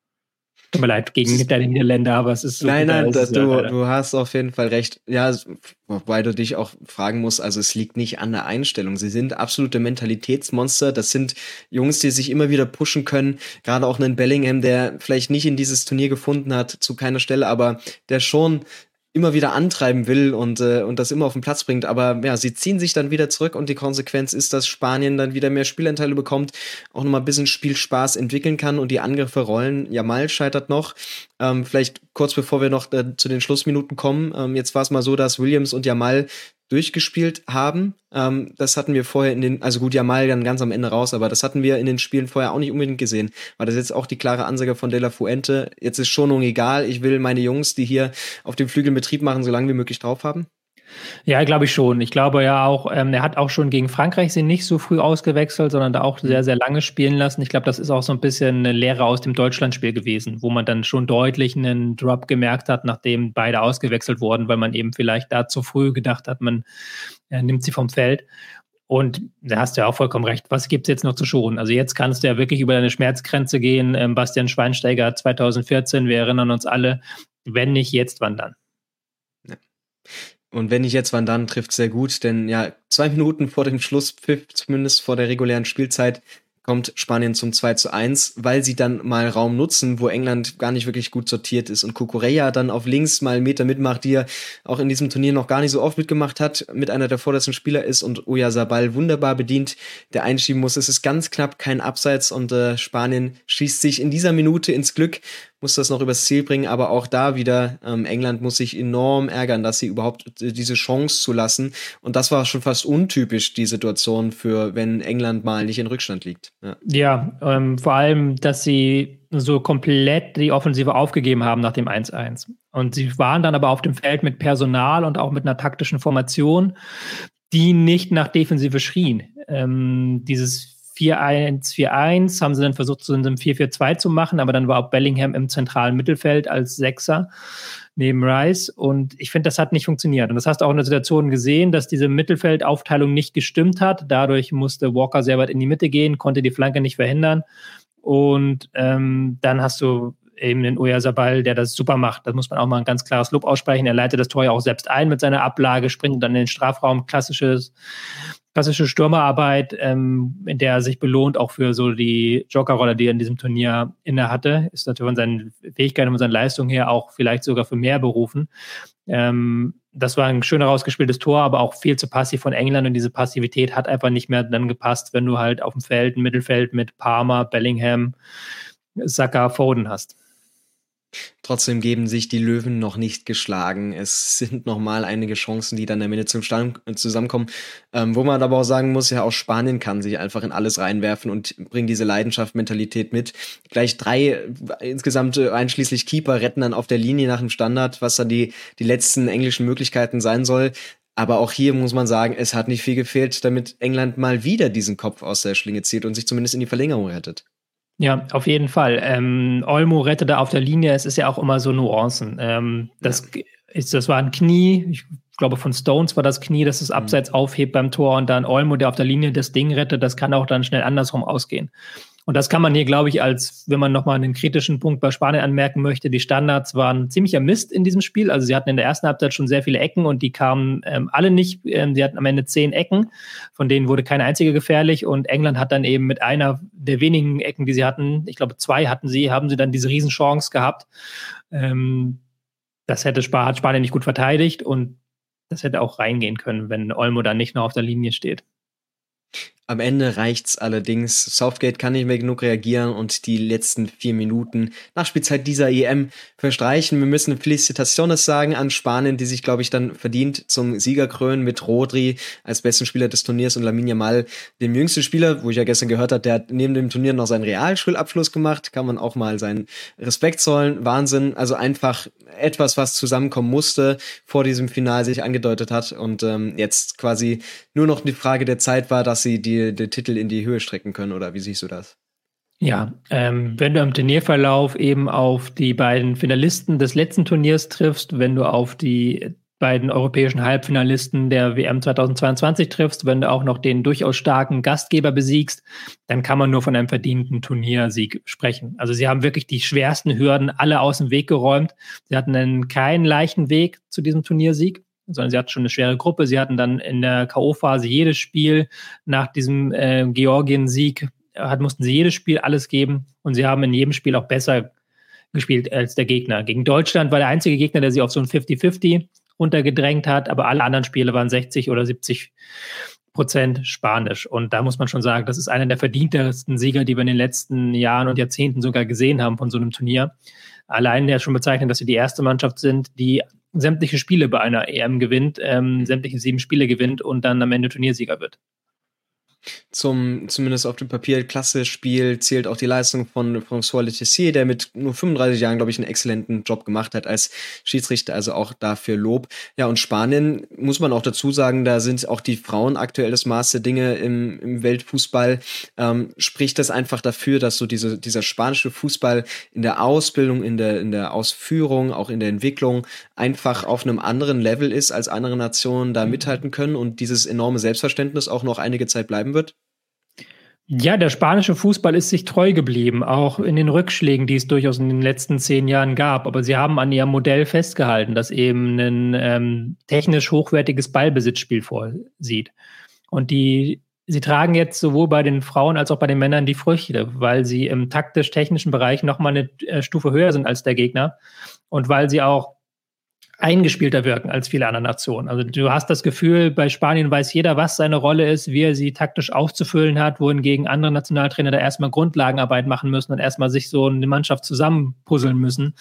Tut mir leid, gegen deine Niederländer, aber es ist so. Nein, du hast auf jeden Fall recht. Ja, wobei du dich auch fragen musst, also es liegt nicht an der Einstellung. Sie sind absolute Mentalitätsmonster. Das sind Jungs, die sich immer wieder pushen können. Gerade auch einen Bellingham, der vielleicht nicht in dieses Turnier gefunden hat, zu keiner Stelle, aber der schon immer wieder antreiben will und das immer auf den Platz bringt. Aber ja, sie ziehen sich dann wieder zurück und die Konsequenz ist, dass Spanien dann wieder mehr Spielanteile bekommt, auch nochmal ein bisschen Spielspaß entwickeln kann und die Angriffe rollen. Jamal scheitert noch. Vielleicht kurz bevor wir noch zu den Schlussminuten kommen. Jetzt war es mal so, dass Williams und Jamal durchgespielt haben. Das hatten wir vorher also gut, Jamal dann ganz am Ende raus, aber das hatten wir in den Spielen vorher auch nicht unbedingt gesehen. War das jetzt auch die klare Ansage von De La Fuente? Jetzt ist Schonung egal, ich will meine Jungs, die hier auf dem Flügel Betrieb machen, so lange wie möglich drauf haben? Ja, glaube ich schon. Ich glaube ja auch, er hat auch schon gegen Frankreich sie nicht so früh ausgewechselt, sondern da auch sehr, sehr lange spielen lassen. Ich glaube, das ist auch so ein bisschen eine Lehre aus dem Deutschlandspiel gewesen, wo man dann schon deutlich einen Drop gemerkt hat, nachdem beide ausgewechselt wurden, weil man eben vielleicht da zu früh gedacht hat, man nimmt sie vom Feld. Und da hast du ja auch vollkommen recht. Was gibt's jetzt noch zu schonen? Also jetzt kannst du ja wirklich über deine Schmerzgrenze gehen. Bastian Schweinsteiger 2014, wir erinnern uns alle, wenn nicht jetzt, wann dann? Ja. Und wenn nicht jetzt, wann dann, trifft sehr gut, denn ja, 2 Minuten vor dem Schlusspfiff, zumindest vor der regulären Spielzeit, kommt Spanien zum 2:1, weil sie dann mal Raum nutzen, wo England gar nicht wirklich gut sortiert ist und Cucurella dann auf links mal einen Meter mitmacht, die er auch in diesem Turnier noch gar nicht so oft mitgemacht hat, mit einer der vordersten Spieler ist und Oyarzabal wunderbar bedient, der einschieben muss. Es ist ganz knapp kein Abseits und Spanien schießt sich in dieser Minute ins Glück, muss das noch übers Ziel bringen, aber auch da wieder, England muss sich enorm ärgern, dass sie überhaupt diese Chance zulassen. Und das war schon fast untypisch, die Situation für, wenn England mal nicht in Rückstand liegt. Ja, vor allem, dass sie so komplett die Offensive aufgegeben haben nach dem 1:1. Und sie waren dann aber auf dem Feld mit Personal und auch mit einer taktischen Formation, die nicht nach Defensive schrien. Dieses 4-1-4-1 haben sie dann versucht, zu einem 4-4-2 zu machen, aber dann war auch Bellingham im zentralen Mittelfeld als Sechser neben Rice und ich finde, das hat nicht funktioniert. Und das hast du auch in der Situation gesehen, dass diese Mittelfeldaufteilung nicht gestimmt hat. Dadurch musste Walker sehr weit in die Mitte gehen, konnte die Flanke nicht verhindern und dann hast du eben den Oyarzabal, der das super macht. Das muss man auch mal ein ganz klares Lob aussprechen. Er leitet das Tor ja auch selbst ein mit seiner Ablage, springt dann in den Strafraum, klassische Stürmerarbeit, in der er sich belohnt, auch für so die Jokerrolle, die er in diesem Turnier inne hatte. Ist natürlich von seinen Fähigkeiten und seinen Leistungen her auch vielleicht sogar für mehr berufen. das war ein schön herausgespieltes Tor, aber auch viel zu passiv von England und diese Passivität hat einfach nicht mehr dann gepasst, wenn du halt auf dem Feld, ein Mittelfeld mit Palmer, Bellingham, Saka, Foden hast. Trotzdem geben sich die Löwen noch nicht geschlagen. Es sind noch mal einige Chancen, die dann am Ende zusammenkommen. Wo man aber auch sagen muss, ja, auch Spanien kann sich einfach in alles reinwerfen und bringt diese Leidenschaft, Mentalität mit. Gleich 3 insgesamt einschließlich Keeper retten dann auf der Linie nach dem Standard, was dann die letzten englischen Möglichkeiten sein soll. Aber auch hier muss man sagen, es hat nicht viel gefehlt, damit England mal wieder diesen Kopf aus der Schlinge zieht und sich zumindest in die Verlängerung rettet. Ja, auf jeden Fall. Olmo rettet da auf der Linie. Es ist ja auch immer so Nuancen. Das war ein Knie. Ich glaube, von Stones war das Knie, das es abseits aufhebt beim Tor und dann Olmo, der auf der Linie das Ding rettet. Das kann auch dann schnell andersrum ausgehen. Und das kann man hier, glaube ich, wenn man nochmal einen kritischen Punkt bei Spanien anmerken möchte, die Standards waren ziemlicher Mist in diesem Spiel. Also sie hatten in der ersten Halbzeit schon sehr viele Ecken und die kamen alle nicht. Sie hatten am Ende 10 Ecken, von denen wurde keine einzige gefährlich. Und England hat dann eben mit einer der wenigen Ecken, die sie hatten, ich glaube 2 haben sie dann diese Riesenchance gehabt. Das hat Spanien nicht gut verteidigt und das hätte auch reingehen können, wenn Olmo dann nicht noch auf der Linie steht. Am Ende reicht's allerdings. Southgate kann nicht mehr genug reagieren und die letzten 4 Minuten Nachspielzeit dieser EM verstreichen. Wir müssen Felicitaciones sagen an Spanien, die sich, glaube ich, dann verdient zum Sieger krönen mit Rodri als besten Spieler des Turniers und Lamine Yamal, dem jüngsten Spieler, wo ich ja gestern gehört habe, der hat neben dem Turnier noch seinen Realschulabschluss gemacht. Kann man auch mal seinen Respekt zollen. Wahnsinn. Also einfach etwas, was zusammenkommen musste, vor diesem Finale sich angedeutet hat und jetzt quasi nur noch die Frage der Zeit war, dass sie den Titel in die Höhe strecken können, oder wie siehst du das? Ja, wenn du im Turnierverlauf eben auf die beiden Finalisten des letzten Turniers triffst, wenn du auf die beiden europäischen Halbfinalisten der WM 2022 triffst, wenn du auch noch den durchaus starken Gastgeber besiegst, dann kann man nur von einem verdienten Turniersieg sprechen. Also sie haben wirklich die schwersten Hürden alle aus dem Weg geräumt. Sie hatten keinen leichten Weg zu diesem Turniersieg, sondern sie hatten schon eine schwere Gruppe. Sie hatten dann in der K.O.-Phase jedes Spiel nach diesem Georgien-Sieg, mussten sie jedes Spiel alles geben und sie haben in jedem Spiel auch besser gespielt als der Gegner. Gegen Deutschland war der einzige Gegner, der sie auf so ein 50-50 runtergedrängt hat, aber alle anderen Spiele waren 60 oder 70% Spanisch. Und da muss man schon sagen, das ist einer der verdientesten Sieger, die wir in den letzten Jahren und Jahrzehnten sogar gesehen haben von so einem Turnier. Allein ja schon bezeichnet, dass sie die erste Mannschaft sind, die sämtliche Spiele bei einer EM gewinnt, sämtliche 7 Spiele gewinnt und dann am Ende Turniersieger wird. Zumindest auf dem Papier klasse Spiel zählt auch die Leistung von François Letessier, der mit nur 35 Jahren, glaube ich, einen exzellenten Job gemacht hat als Schiedsrichter, also auch dafür Lob. Ja, und Spanien, muss man auch dazu sagen, da sind auch die Frauen aktuell das Maß der Dinge im Weltfußball. Spricht das einfach dafür, dass so dieser spanische Fußball in der Ausbildung, in der Ausführung, auch in der Entwicklung einfach auf einem anderen Level ist, als andere Nationen da mithalten können und dieses enorme Selbstverständnis auch noch einige Zeit bleiben wird? Ja, der spanische Fußball ist sich treu geblieben, auch in den Rückschlägen, die es durchaus in den letzten 10 Jahren gab. Aber sie haben an ihrem Modell festgehalten, das eben ein technisch hochwertiges Ballbesitzspiel vorsieht. Und sie tragen jetzt sowohl bei den Frauen als auch bei den Männern die Früchte, weil sie im taktisch-technischen Bereich nochmal eine Stufe höher sind als der Gegner und weil sie auch eingespielter wirken als viele andere Nationen. Also du hast das Gefühl, bei Spanien weiß jeder, was seine Rolle ist, wie er sie taktisch auszufüllen hat, wohingegen andere Nationaltrainer da erstmal Grundlagenarbeit machen müssen und erstmal sich so eine Mannschaft zusammenpuzzeln müssen.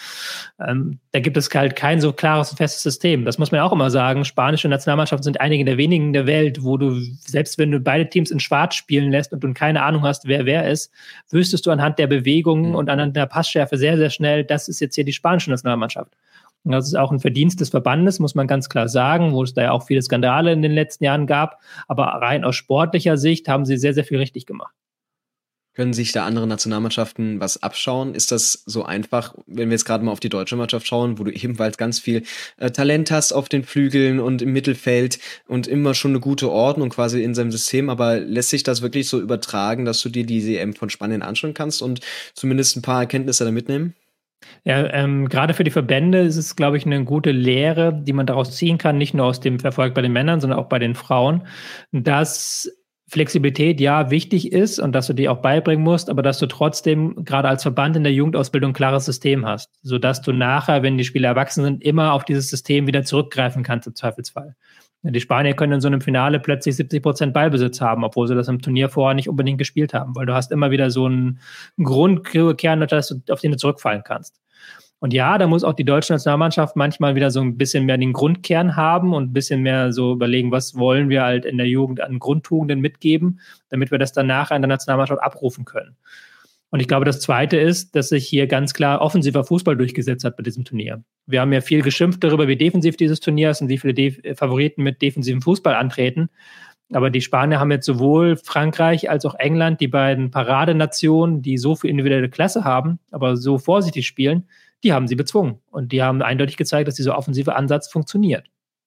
Da gibt es halt kein so klares und festes System. Das muss man auch immer sagen. Spanische Nationalmannschaften sind einige der wenigen der Welt, wo du, selbst wenn du beide Teams in Schwarz spielen lässt und du keine Ahnung hast, wer ist, wüsstest du anhand der Bewegungen und anhand der Passschärfe sehr, sehr schnell, das ist jetzt hier die spanische Nationalmannschaft. Und das ist auch ein Verdienst des Verbandes, muss man ganz klar sagen, wo es da ja auch viele Skandale in den letzten Jahren gab. Aber rein aus sportlicher Sicht haben sie sehr, sehr viel richtig gemacht. Können sich da andere Nationalmannschaften was abschauen? Ist das so einfach, wenn wir jetzt gerade mal auf die deutsche Mannschaft schauen, wo du ebenfalls ganz viel Talent hast auf den Flügeln und im Mittelfeld und immer schon eine gute Ordnung quasi in seinem System, aber lässt sich das wirklich so übertragen, dass du dir die EM von Spanien anschauen kannst und zumindest ein paar Erkenntnisse da mitnehmen? Ja, gerade für die Verbände ist es, glaube ich, eine gute Lehre, die man daraus ziehen kann, nicht nur aus dem Erfolg bei den Männern, sondern auch bei den Frauen, dass Flexibilität ja wichtig ist und dass du die auch beibringen musst, aber dass du trotzdem gerade als Verband in der Jugendausbildung ein klares System hast, sodass du nachher, wenn die Spieler erwachsen sind, immer auf dieses System wieder zurückgreifen kannst im Zweifelsfall. Die Spanier können in so einem Finale plötzlich 70% Ballbesitz haben, obwohl sie das im Turnier vorher nicht unbedingt gespielt haben, weil du hast immer wieder so einen Grundkern, auf den du zurückfallen kannst. Und ja, da muss auch die deutsche Nationalmannschaft manchmal wieder so ein bisschen mehr den Grundkern haben und ein bisschen mehr so überlegen, was wollen wir halt in der Jugend an Grundtugenden mitgeben, damit wir das dann nachher in der Nationalmannschaft abrufen können. Und ich glaube, das Zweite ist, dass sich hier ganz klar offensiver Fußball durchgesetzt hat bei diesem Turnier. Wir haben ja viel geschimpft darüber, wie defensiv dieses Turnier ist und wie viele Favoriten mit defensivem Fußball antreten. Aber die Spanier haben jetzt sowohl Frankreich als auch England, die beiden Paradenationen, die so viel individuelle Klasse haben, aber so vorsichtig spielen, die haben sie bezwungen. Und die haben eindeutig gezeigt, dass dieser offensive Ansatz funktioniert.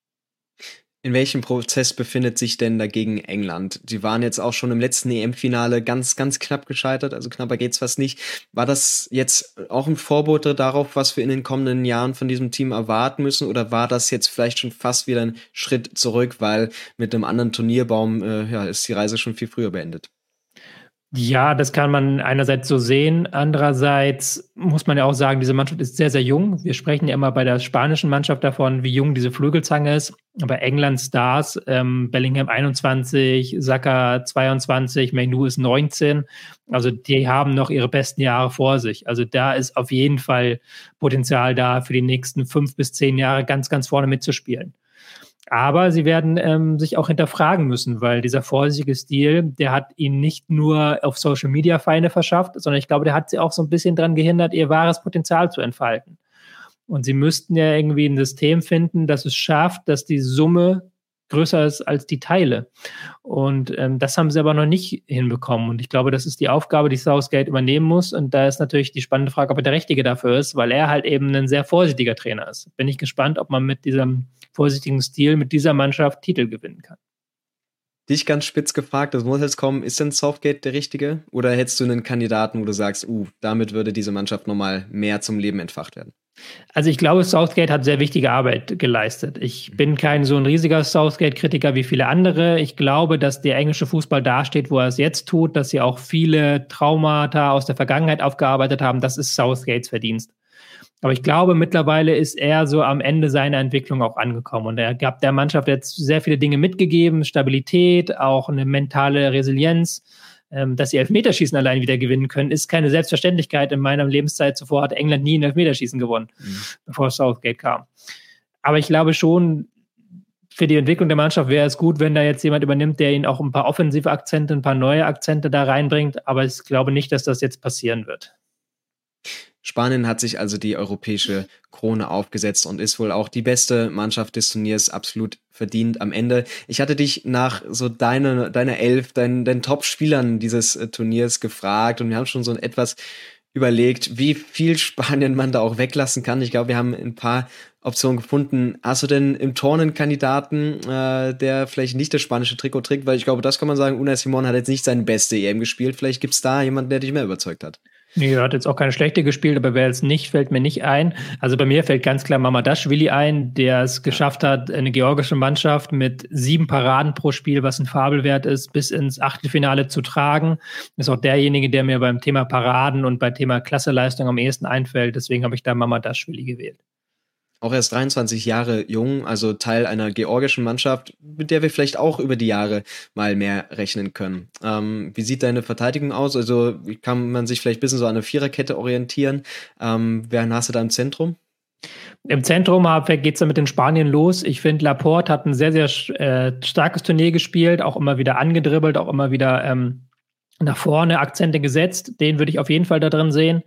In welchem Prozess befindet sich denn dagegen England? Die waren jetzt auch schon im letzten EM-Finale ganz, ganz knapp gescheitert, also knapper geht's fast nicht. War das jetzt auch ein Vorbote darauf, was wir in den kommenden Jahren von diesem Team erwarten müssen? Oder war das jetzt vielleicht schon fast wieder ein Schritt zurück, weil mit einem anderen Turnierbaum ist die Reise schon viel früher beendet? Ja, das kann man einerseits so sehen. Andererseits muss man ja auch sagen, diese Mannschaft ist sehr, sehr jung. Wir sprechen ja immer bei der spanischen Mannschaft davon, wie jung diese Flügelzange ist. Aber England Stars, Bellingham 21, Saka 22, Mainu ist 19. Also die haben noch ihre besten Jahre vor sich. Also da ist auf jeden Fall Potenzial da, für die nächsten 5 bis 10 Jahre ganz, ganz vorne mitzuspielen. Aber sie werden sich auch hinterfragen müssen, weil dieser vorsichtige Stil, der hat ihnen nicht nur auf Social Media Feinde verschafft, sondern ich glaube, der hat sie auch so ein bisschen daran gehindert, ihr wahres Potenzial zu entfalten. Und sie müssten ja irgendwie ein System finden, das es schafft, dass die Summe größer ist als die Teile. Und das haben sie aber noch nicht hinbekommen. Und ich glaube, das ist die Aufgabe, die Southgate übernehmen muss. Und da ist natürlich die spannende Frage, ob er der Richtige dafür ist, weil er halt eben ein sehr vorsichtiger Trainer ist. Bin ich gespannt, ob man mit diesem vorsichtigen Stil, mit dieser Mannschaft Titel gewinnen kann. Dich ganz spitz gefragt, das muss jetzt kommen, ist denn Southgate der Richtige? Oder hättest du einen Kandidaten, wo du sagst, damit würde diese Mannschaft nochmal mehr zum Leben entfacht werden? Also ich glaube, Southgate hat sehr wichtige Arbeit geleistet. Ich bin kein so ein riesiger Southgate-Kritiker wie viele andere. Ich glaube, dass der englische Fußball dasteht, wo er es jetzt tut, dass sie auch viele Traumata aus der Vergangenheit aufgearbeitet haben. Das ist Southgates Verdienst. Aber ich glaube, mittlerweile ist er so am Ende seiner Entwicklung auch angekommen. Und er gab der Mannschaft jetzt sehr viele Dinge mitgegeben, Stabilität, auch eine mentale Resilienz. Dass sie Elfmeterschießen allein wieder gewinnen können, ist keine Selbstverständlichkeit. In meiner Lebenszeit zuvor hat England nie ein Elfmeterschießen gewonnen, bevor Southgate kam. Aber ich glaube schon, für die Entwicklung der Mannschaft wäre es gut, wenn da jetzt jemand übernimmt, der ihnen auch ein paar offensive Akzente, ein paar neue Akzente da reinbringt. Aber ich glaube nicht, dass das jetzt passieren wird. Spanien hat sich also die europäische Krone aufgesetzt und ist wohl auch die beste Mannschaft des Turniers, absolut verdient am Ende. Ich hatte dich nach so deiner Elf, deinen Top-Spielern dieses Turniers gefragt und wir haben schon so etwas überlegt, wie viel Spanien man da auch weglassen kann. Ich glaube, wir haben ein paar Optionen gefunden. Hast du denn im Tor einen Kandidaten, der vielleicht nicht das spanische Trikot trägt? Weil ich glaube, das kann man sagen, Unai Simón hat jetzt nicht seine beste EM gespielt. Vielleicht gibt es da jemanden, der dich mehr überzeugt hat. Nee, er hat jetzt auch keine schlechte gespielt, aber wer jetzt nicht, fällt mir nicht ein. Also bei mir fällt ganz klar Mamardashvili ein, der es geschafft hat, eine georgische Mannschaft mit 7 Paraden pro Spiel, was ein Fabelwert ist, bis ins Achtelfinale zu tragen. Ist auch derjenige, der mir beim Thema Paraden und beim Thema Klasseleistung am ehesten einfällt. Deswegen habe ich da Mamardashvili gewählt. Auch erst 23 Jahre jung, also Teil einer georgischen Mannschaft, mit der wir vielleicht auch über die Jahre mal mehr rechnen können. Wie sieht deine Verteidigung aus? Also kann man sich vielleicht ein bisschen so an eine Viererkette orientieren? Wen hast du da im Zentrum? Im Zentrum geht es dann mit den Spaniern los. Ich finde, Laporte hat ein sehr, sehr starkes Turnier gespielt, auch immer wieder angedribbelt, auch immer wieder nach vorne Akzente gesetzt. Den würde ich auf jeden Fall da drin sehen.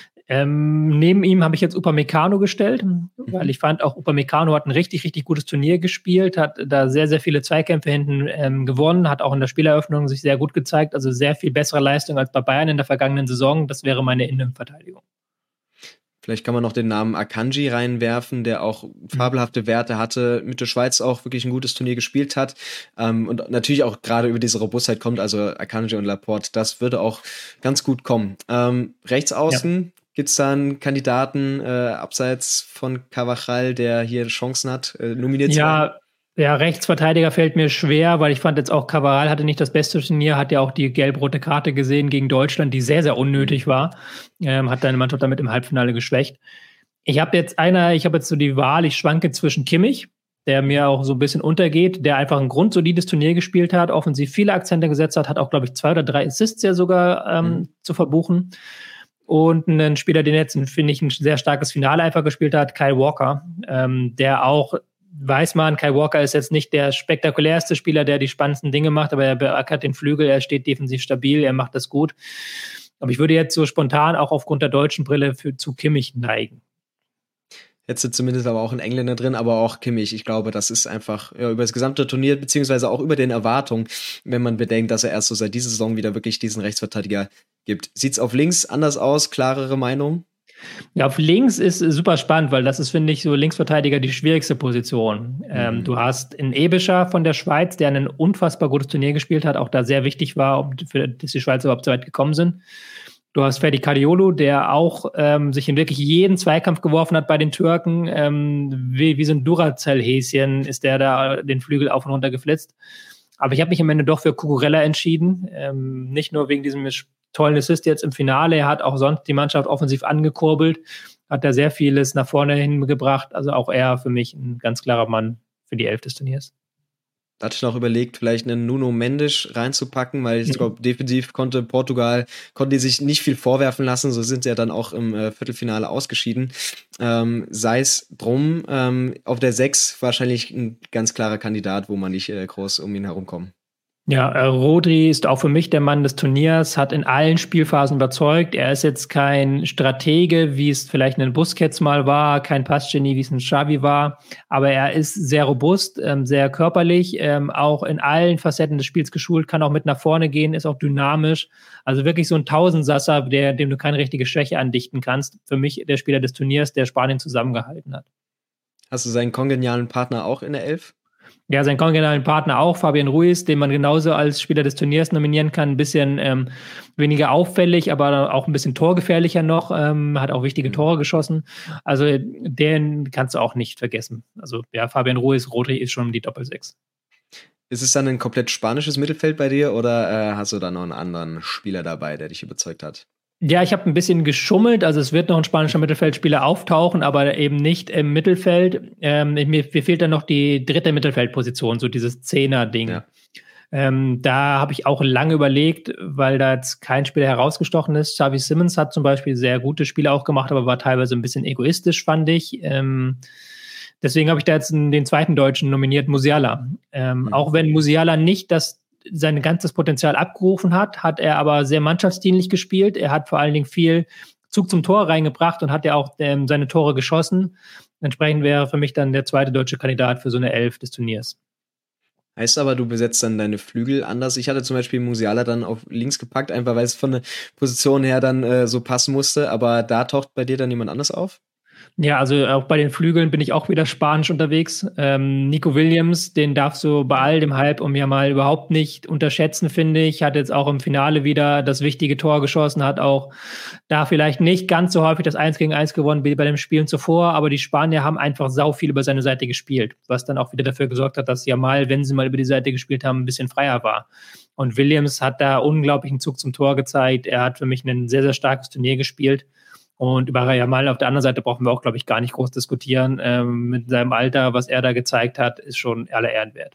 Neben ihm habe ich jetzt Upamecano gestellt, weil ich fand, auch Upamecano hat ein richtig, richtig gutes Turnier gespielt, hat da sehr, sehr viele Zweikämpfe hinten gewonnen, hat auch in der Spieleröffnung sich sehr gut gezeigt, also sehr viel bessere Leistung als bei Bayern in der vergangenen Saison. Das wäre meine Innenverteidigung. Vielleicht kann man noch den Namen Akanji reinwerfen, der auch fabelhafte Werte hatte, mit der Schweiz auch wirklich ein gutes Turnier gespielt hat und natürlich auch gerade über diese Robustheit kommt, also Akanji und Laporte, das würde auch ganz gut kommen. Rechts außen gibt es da einen Kandidaten abseits von Carvajal, der hier Chancen hat, nominiert zu werden? Ja, Rechtsverteidiger fällt mir schwer, weil ich fand jetzt auch, Cabral hatte nicht das beste Turnier, hat ja auch die gelb-rote Karte gesehen gegen Deutschland, die sehr, sehr unnötig war. Hat seine Mannschaft damit im Halbfinale geschwächt. Ich habe jetzt so die Wahl, ich schwanke zwischen Kimmich, der mir auch so ein bisschen untergeht, der einfach ein grundsolides Turnier gespielt hat, offensiv viele Akzente gesetzt hat auch, glaube ich, 2 oder 3 Assists ja sogar zu verbuchen. Und einen Spieler, den jetzt, finde ich, ein sehr starkes Finale einfach gespielt hat, Kyle Walker, der auch, weiß man, Kyle Walker ist jetzt nicht der spektakulärste Spieler, der die spannendsten Dinge macht, aber er beackert den Flügel, er steht defensiv stabil, er macht das gut. Aber ich würde jetzt so spontan auch aufgrund der deutschen Brille zu Kimmich neigen. Jetzt sind zumindest aber auch ein Engländer drin, aber auch Kimmich. Ich glaube, das ist einfach über das gesamte Turnier, beziehungsweise auch über den Erwartungen, wenn man bedenkt, dass er erst so seit dieser Saison wieder wirklich diesen Rechtsverteidiger gibt. Sieht's auf links anders aus? Klarere Meinung? Ja, auf links ist super spannend, weil das ist, finde ich, so Linksverteidiger die schwierigste Position. Du hast einen Ebischer von der Schweiz, der ein unfassbar gutes Turnier gespielt hat, auch da sehr wichtig war, dass die Schweizer überhaupt so weit gekommen sind. Du hast Ferdi Kadiolu, der auch sich in wirklich jeden Zweikampf geworfen hat bei den Türken. Wie so ein Duracell-Häschen ist der da den Flügel auf und runter geflitzt. Aber ich habe mich am Ende doch für Cucurella entschieden. Nicht nur wegen diesem tollen Assist jetzt im Finale. Er hat auch sonst die Mannschaft offensiv angekurbelt, hat da sehr vieles nach vorne hingebracht. Also auch er für mich ein ganz klarer Mann für die 11 des Turniers. Da hatte ich noch überlegt, vielleicht einen Nuno Mendes reinzupacken, weil ich glaube, defensiv konnte die sich nicht viel vorwerfen lassen, so sind sie ja dann auch im Viertelfinale ausgeschieden. Sei es drum, auf der 6 wahrscheinlich ein ganz klarer Kandidat, wo man nicht groß um ihn herumkommt. Ja, Rodri ist auch für mich der Mann des Turniers, hat in allen Spielphasen überzeugt. Er ist jetzt kein Stratege, wie es vielleicht ein Busquets mal war, kein Passgenie, wie es ein Xavi war, aber er ist sehr robust, sehr körperlich, auch in allen Facetten des Spiels geschult, kann auch mit nach vorne gehen, ist auch dynamisch. Also wirklich so ein Tausendsasser, dem du keine richtige Schwäche andichten kannst. Für mich der Spieler des Turniers, der Spanien zusammengehalten hat. Hast du seinen kongenialen Partner auch in der 11? Ja, seinen kongenialen Partner auch, Fabian Ruiz, den man genauso als Spieler des Turniers nominieren kann. Ein bisschen weniger auffällig, aber auch ein bisschen torgefährlicher noch. Hat auch wichtige Tore geschossen. Also den kannst du auch nicht vergessen. Also ja, Fabian Ruiz, Rodri ist schon die Doppel-6. Ist es dann ein komplett spanisches Mittelfeld bei dir oder hast du da noch einen anderen Spieler dabei, der dich überzeugt hat? Ja, ich habe ein bisschen geschummelt, also es wird noch ein spanischer Mittelfeldspieler auftauchen, aber eben nicht im Mittelfeld. Mir fehlt dann noch die dritte Mittelfeldposition, so dieses Zehner-Ding. Ja. Da habe ich auch lange überlegt, weil da jetzt kein Spieler herausgestochen ist. Xavi Simons hat zum Beispiel sehr gute Spiele auch gemacht, aber war teilweise ein bisschen egoistisch, fand ich. Deswegen habe ich da jetzt den zweiten Deutschen nominiert, Musiala. Auch wenn Musiala nicht sein ganzes Potenzial abgerufen hat er aber sehr mannschaftsdienlich gespielt. Er hat vor allen Dingen viel Zug zum Tor reingebracht und hat ja auch seine Tore geschossen. Entsprechend wäre für mich dann der zweite deutsche Kandidat für so eine 11 des Turniers. Heißt aber, du besetzt dann deine Flügel anders. Ich hatte zum Beispiel Musiala dann auf links gepackt, einfach weil es von der Position her dann so passen musste. Aber da taucht bei dir dann jemand anders auf? Ja, also auch bei den Flügeln bin ich auch wieder spanisch unterwegs. Nico Williams, den darfst du bei all dem Hype ja mal überhaupt nicht unterschätzen, finde ich. Hat jetzt auch im Finale wieder das wichtige Tor geschossen, hat auch da vielleicht nicht ganz so häufig das 1-gegen-1 gewonnen wie bei den Spielen zuvor, aber die Spanier haben einfach sau viel über seine Seite gespielt, was dann auch wieder dafür gesorgt hat, dass Yamal, wenn sie mal über die Seite gespielt haben, ein bisschen freier war. Und Williams hat da unglaublichen Zug zum Tor gezeigt. Er hat für mich ein sehr, sehr starkes Turnier gespielt. Und über Yamal auf der anderen Seite brauchen wir auch, glaube ich, gar nicht groß diskutieren. Mit seinem Alter, was er da gezeigt hat, ist schon aller Ehren wert.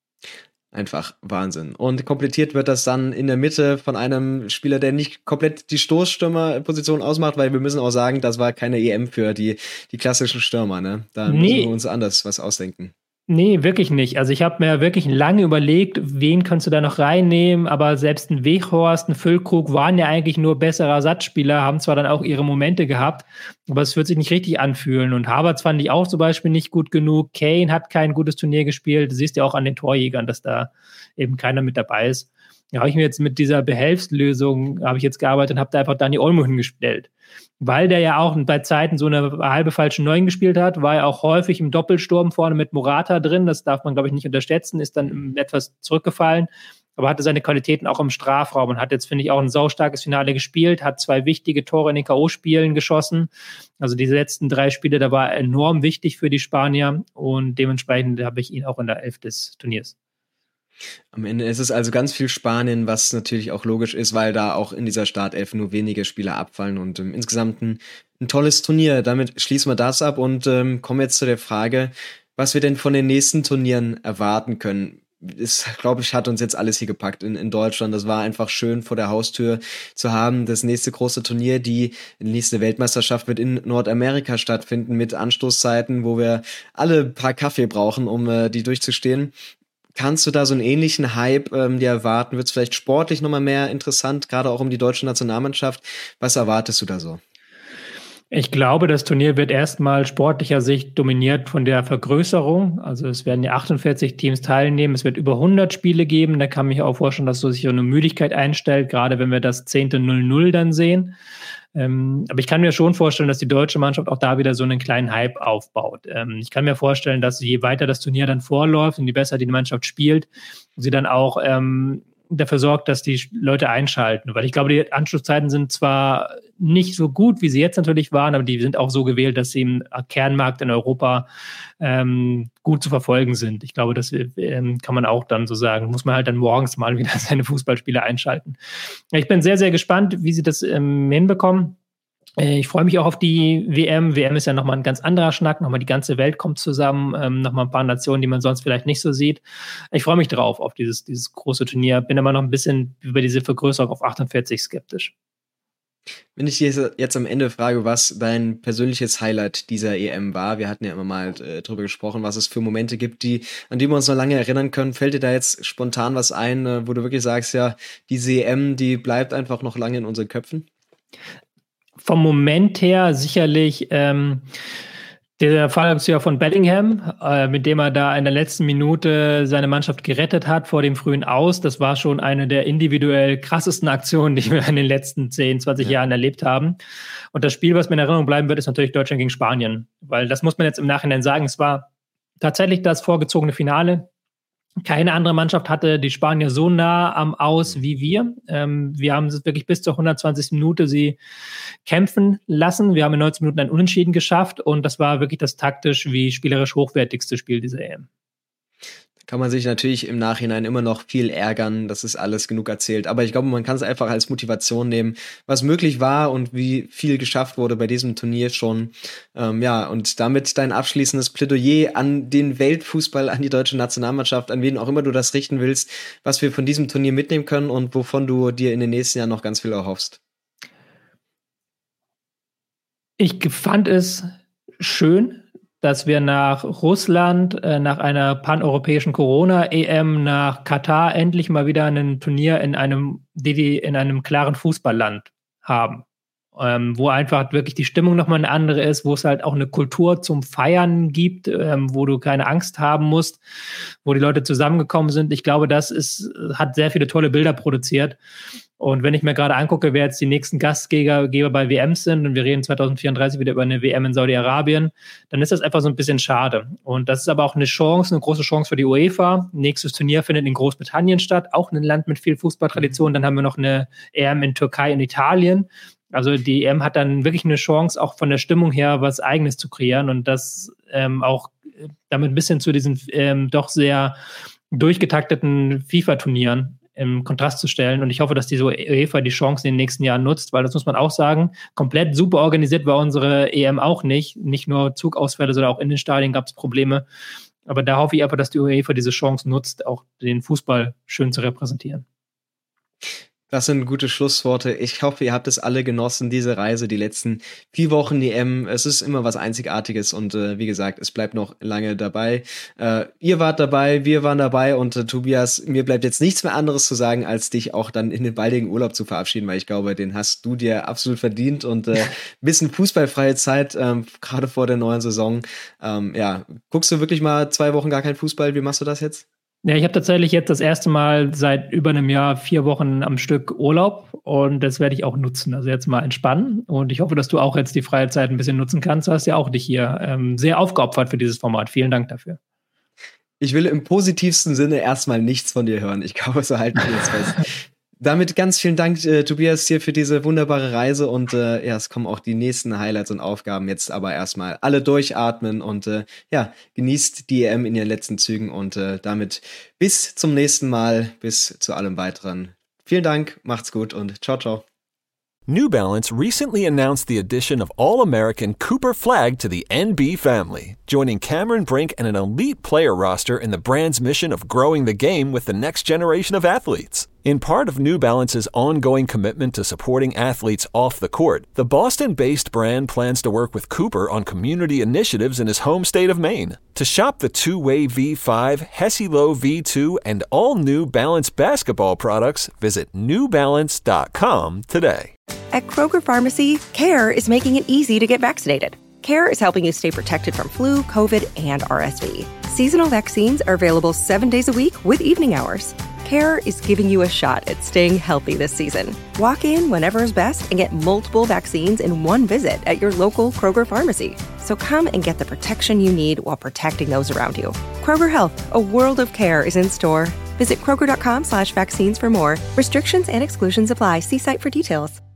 Einfach Wahnsinn. Und komplettiert wird das dann in der Mitte von einem Spieler, der nicht komplett die Stoßstürmerposition ausmacht, weil wir müssen auch sagen, das war keine EM für die klassischen Stürmer, ne? Da müssen wir uns anders was ausdenken. Nee, wirklich nicht. Also ich habe mir wirklich lange überlegt, wen kannst du da noch reinnehmen, aber selbst ein Weghorst, ein Füllkrug waren ja eigentlich nur bessere Ersatzspieler, haben zwar dann auch ihre Momente gehabt, aber es wird sich nicht richtig anfühlen. Und Havertz fand ich auch zum Beispiel nicht gut genug. Kane hat kein gutes Turnier gespielt. Du siehst ja auch an den Torjägern, dass da eben keiner mit dabei ist. Ja, habe ich mir jetzt mit dieser Behelfslösung gearbeitet und habe da einfach Dani Olmo hingestellt. Weil der ja auch bei Zeiten so eine halbe falsche Neun gespielt hat, war er auch häufig im Doppelsturm vorne mit Morata drin. Das darf man, glaube ich, nicht unterschätzen, ist dann etwas zurückgefallen. aber hatte seine Qualitäten auch im Strafraum und hat jetzt, finde ich, auch ein saustarkes Finale gespielt, hat 2 wichtige Tore in den K.O.-Spielen geschossen. Also die letzten 3 Spiele, da war enorm wichtig für die Spanier und dementsprechend habe ich ihn auch in der 11 des Turniers. Am Ende ist es also ganz viel Spanien, was natürlich auch logisch ist, weil da auch in dieser Startelf nur wenige Spieler abfallen und insgesamt ein tolles Turnier. Damit schließen wir das ab und kommen jetzt zu der Frage, was wir denn von den nächsten Turnieren erwarten können. Das, glaube ich, hat uns jetzt alles hier gepackt in Deutschland. Das war einfach schön vor der Haustür zu haben. Das nächste große Turnier, die nächste Weltmeisterschaft wird in Nordamerika stattfinden mit Anstoßzeiten, wo wir alle ein paar Kaffee brauchen, um die durchzustehen. Kannst du da so einen ähnlichen Hype dir erwarten? Wird es vielleicht sportlich nochmal mehr interessant, gerade auch um die deutsche Nationalmannschaft? Was erwartest du da so? Ich glaube, das Turnier wird erstmal sportlicher Sicht dominiert von der Vergrößerung. Also es werden ja 48 Teams teilnehmen. Es wird über 100 Spiele geben. Da kann ich mir auch vorstellen, dass so sich so eine Müdigkeit einstellt, gerade wenn wir das 10. 0-0 dann sehen. Aber ich kann mir schon vorstellen, dass die deutsche Mannschaft auch da wieder so einen kleinen Hype aufbaut. Ich kann mir vorstellen, dass je weiter das Turnier dann vorläuft und je besser die Mannschaft spielt, sie dann auch dafür sorgt, dass die Leute einschalten. Weil ich glaube, die Anschlusszeiten sind zwar nicht so gut, wie sie jetzt natürlich waren, aber die sind auch so gewählt, dass sie im Kernmarkt in Europa gut zu verfolgen sind. Ich glaube, das kann man auch dann so sagen. Muss man halt dann morgens mal wieder seine Fußballspiele einschalten. Ich bin sehr, sehr gespannt, wie sie das hinbekommen. Ich freue mich auch auf die WM. WM ist ja nochmal ein ganz anderer Schnack. Nochmal die ganze Welt kommt zusammen. Nochmal ein paar Nationen, die man sonst vielleicht nicht so sieht. Ich freue mich drauf, auf dieses große Turnier. Bin aber noch ein bisschen über diese Vergrößerung auf 48 skeptisch. Wenn ich dir jetzt am Ende frage, was dein persönliches Highlight dieser EM war, wir hatten ja immer mal drüber gesprochen, was es für Momente gibt, an die wir uns noch lange erinnern können. Fällt dir da jetzt spontan was ein, wo du wirklich sagst, ja, diese EM, die bleibt einfach noch lange in unseren Köpfen? Vom Moment her sicherlich der Fall von Bellingham, mit dem er da in der letzten Minute seine Mannschaft gerettet hat vor dem frühen Aus. Das war schon eine der individuell krassesten Aktionen, die wir in den letzten 10, 20 Jahren erlebt haben. Und das Spiel, was mir in Erinnerung bleiben wird, ist natürlich Deutschland gegen Spanien. Weil das muss man jetzt im Nachhinein sagen, es war tatsächlich das vorgezogene Finale. Keine andere Mannschaft hatte die Spanier so nah am Aus wie wir. Wir haben es wirklich bis zur 120. Minute sie kämpfen lassen. Wir haben in 90 Minuten ein Unentschieden geschafft und das war wirklich das taktisch wie spielerisch hochwertigste Spiel dieser EM. Kann man sich natürlich im Nachhinein immer noch viel ärgern, das ist alles genug erzählt. Aber ich glaube, man kann es einfach als Motivation nehmen, was möglich war und wie viel geschafft wurde bei diesem Turnier schon. Und damit dein abschließendes Plädoyer an den Weltfußball, an die deutsche Nationalmannschaft, an wen auch immer du das richten willst, was wir von diesem Turnier mitnehmen können und wovon du dir in den nächsten Jahren noch ganz viel erhoffst. Ich fand es schön, dass wir nach Russland, nach einer paneuropäischen Corona-EM, nach Katar endlich mal wieder ein Turnier in einem klaren Fußballland haben. Wo einfach wirklich die Stimmung nochmal eine andere ist, wo es halt auch eine Kultur zum Feiern gibt, wo du keine Angst haben musst, wo die Leute zusammengekommen sind. Ich glaube, hat sehr viele tolle Bilder produziert. Und wenn ich mir gerade angucke, wer jetzt die nächsten Gastgeber bei WMs sind, und wir reden 2034 wieder über eine WM in Saudi-Arabien, dann ist das einfach so ein bisschen schade. Und das ist aber auch eine große Chance für die UEFA. Nächstes Turnier findet in Großbritannien statt, auch ein Land mit viel Fußballtradition. Dann haben wir noch eine EM in Türkei und Italien. Also die EM hat dann wirklich eine Chance, auch von der Stimmung her was Eigenes zu kreieren und das auch damit ein bisschen zu diesen doch sehr durchgetakteten FIFA-Turnieren im Kontrast zu stellen. Und ich hoffe, dass die UEFA die Chance in den nächsten Jahren nutzt, weil das muss man auch sagen, komplett super organisiert war unsere EM auch nicht. Nicht nur Zugausfälle, sondern auch in den Stadien gab es Probleme. Aber da hoffe ich einfach, dass die UEFA diese Chance nutzt, auch den Fußball schön zu repräsentieren. Das sind gute Schlussworte. Ich hoffe, ihr habt es alle genossen, diese Reise, die letzten 4 Wochen EM. Es ist immer was Einzigartiges und wie gesagt, es bleibt noch lange dabei. Ihr wart dabei, wir waren dabei und Tobias, mir bleibt jetzt nichts mehr anderes zu sagen, als dich auch dann in den baldigen Urlaub zu verabschieden, weil ich glaube, den hast du dir absolut verdient und ein bisschen fußballfreie Zeit, gerade vor der neuen Saison. Guckst du wirklich mal 2 Wochen gar kein Fußball? Wie machst du das jetzt? Ja, ich habe tatsächlich jetzt das erste Mal seit über einem Jahr 4 Wochen am Stück Urlaub und das werde ich auch nutzen. Also jetzt mal entspannen und ich hoffe, dass du auch jetzt die freie Zeit ein bisschen nutzen kannst. Du hast ja auch dich hier sehr aufgeopfert für dieses Format. Vielen Dank dafür. Ich will im positivsten Sinne erstmal nichts von dir hören. Ich glaube, so halten wir jetzt fest. Damit ganz vielen Dank, Tobias, hier für diese wunderbare Reise und es kommen auch die nächsten Highlights und Aufgaben. Jetzt aber erstmal alle durchatmen und genießt die EM in ihren letzten Zügen und damit bis zum nächsten Mal, bis zu allem weiteren. Vielen Dank, macht's gut und ciao, ciao. New Balance recently announced the addition of All-American Cooper Flagg to the NB family, joining Cameron Brink and an elite player roster in the brand's mission of growing the game with the next generation of athletes. In part of New Balance's ongoing commitment to supporting athletes off the court, the Boston-based brand plans to work with Cooper on community initiatives in his home state of Maine. To shop the two-way V5, Hesi-Lo V2, and all New Balance basketball products, visit newbalance.com today. At Kroger Pharmacy, CARE is making it easy to get vaccinated. CARE is helping you stay protected from flu, COVID, and RSV. Seasonal vaccines are available 7 days a week with evening hours. CARE is giving you a shot at staying healthy this season. Walk in whenever is best and get multiple vaccines in one visit at your local Kroger pharmacy. So come and get the protection you need while protecting those around you. Kroger Health, a world of care is in store. Visit Kroger.com/vaccines for more. Restrictions and exclusions apply. See site for details.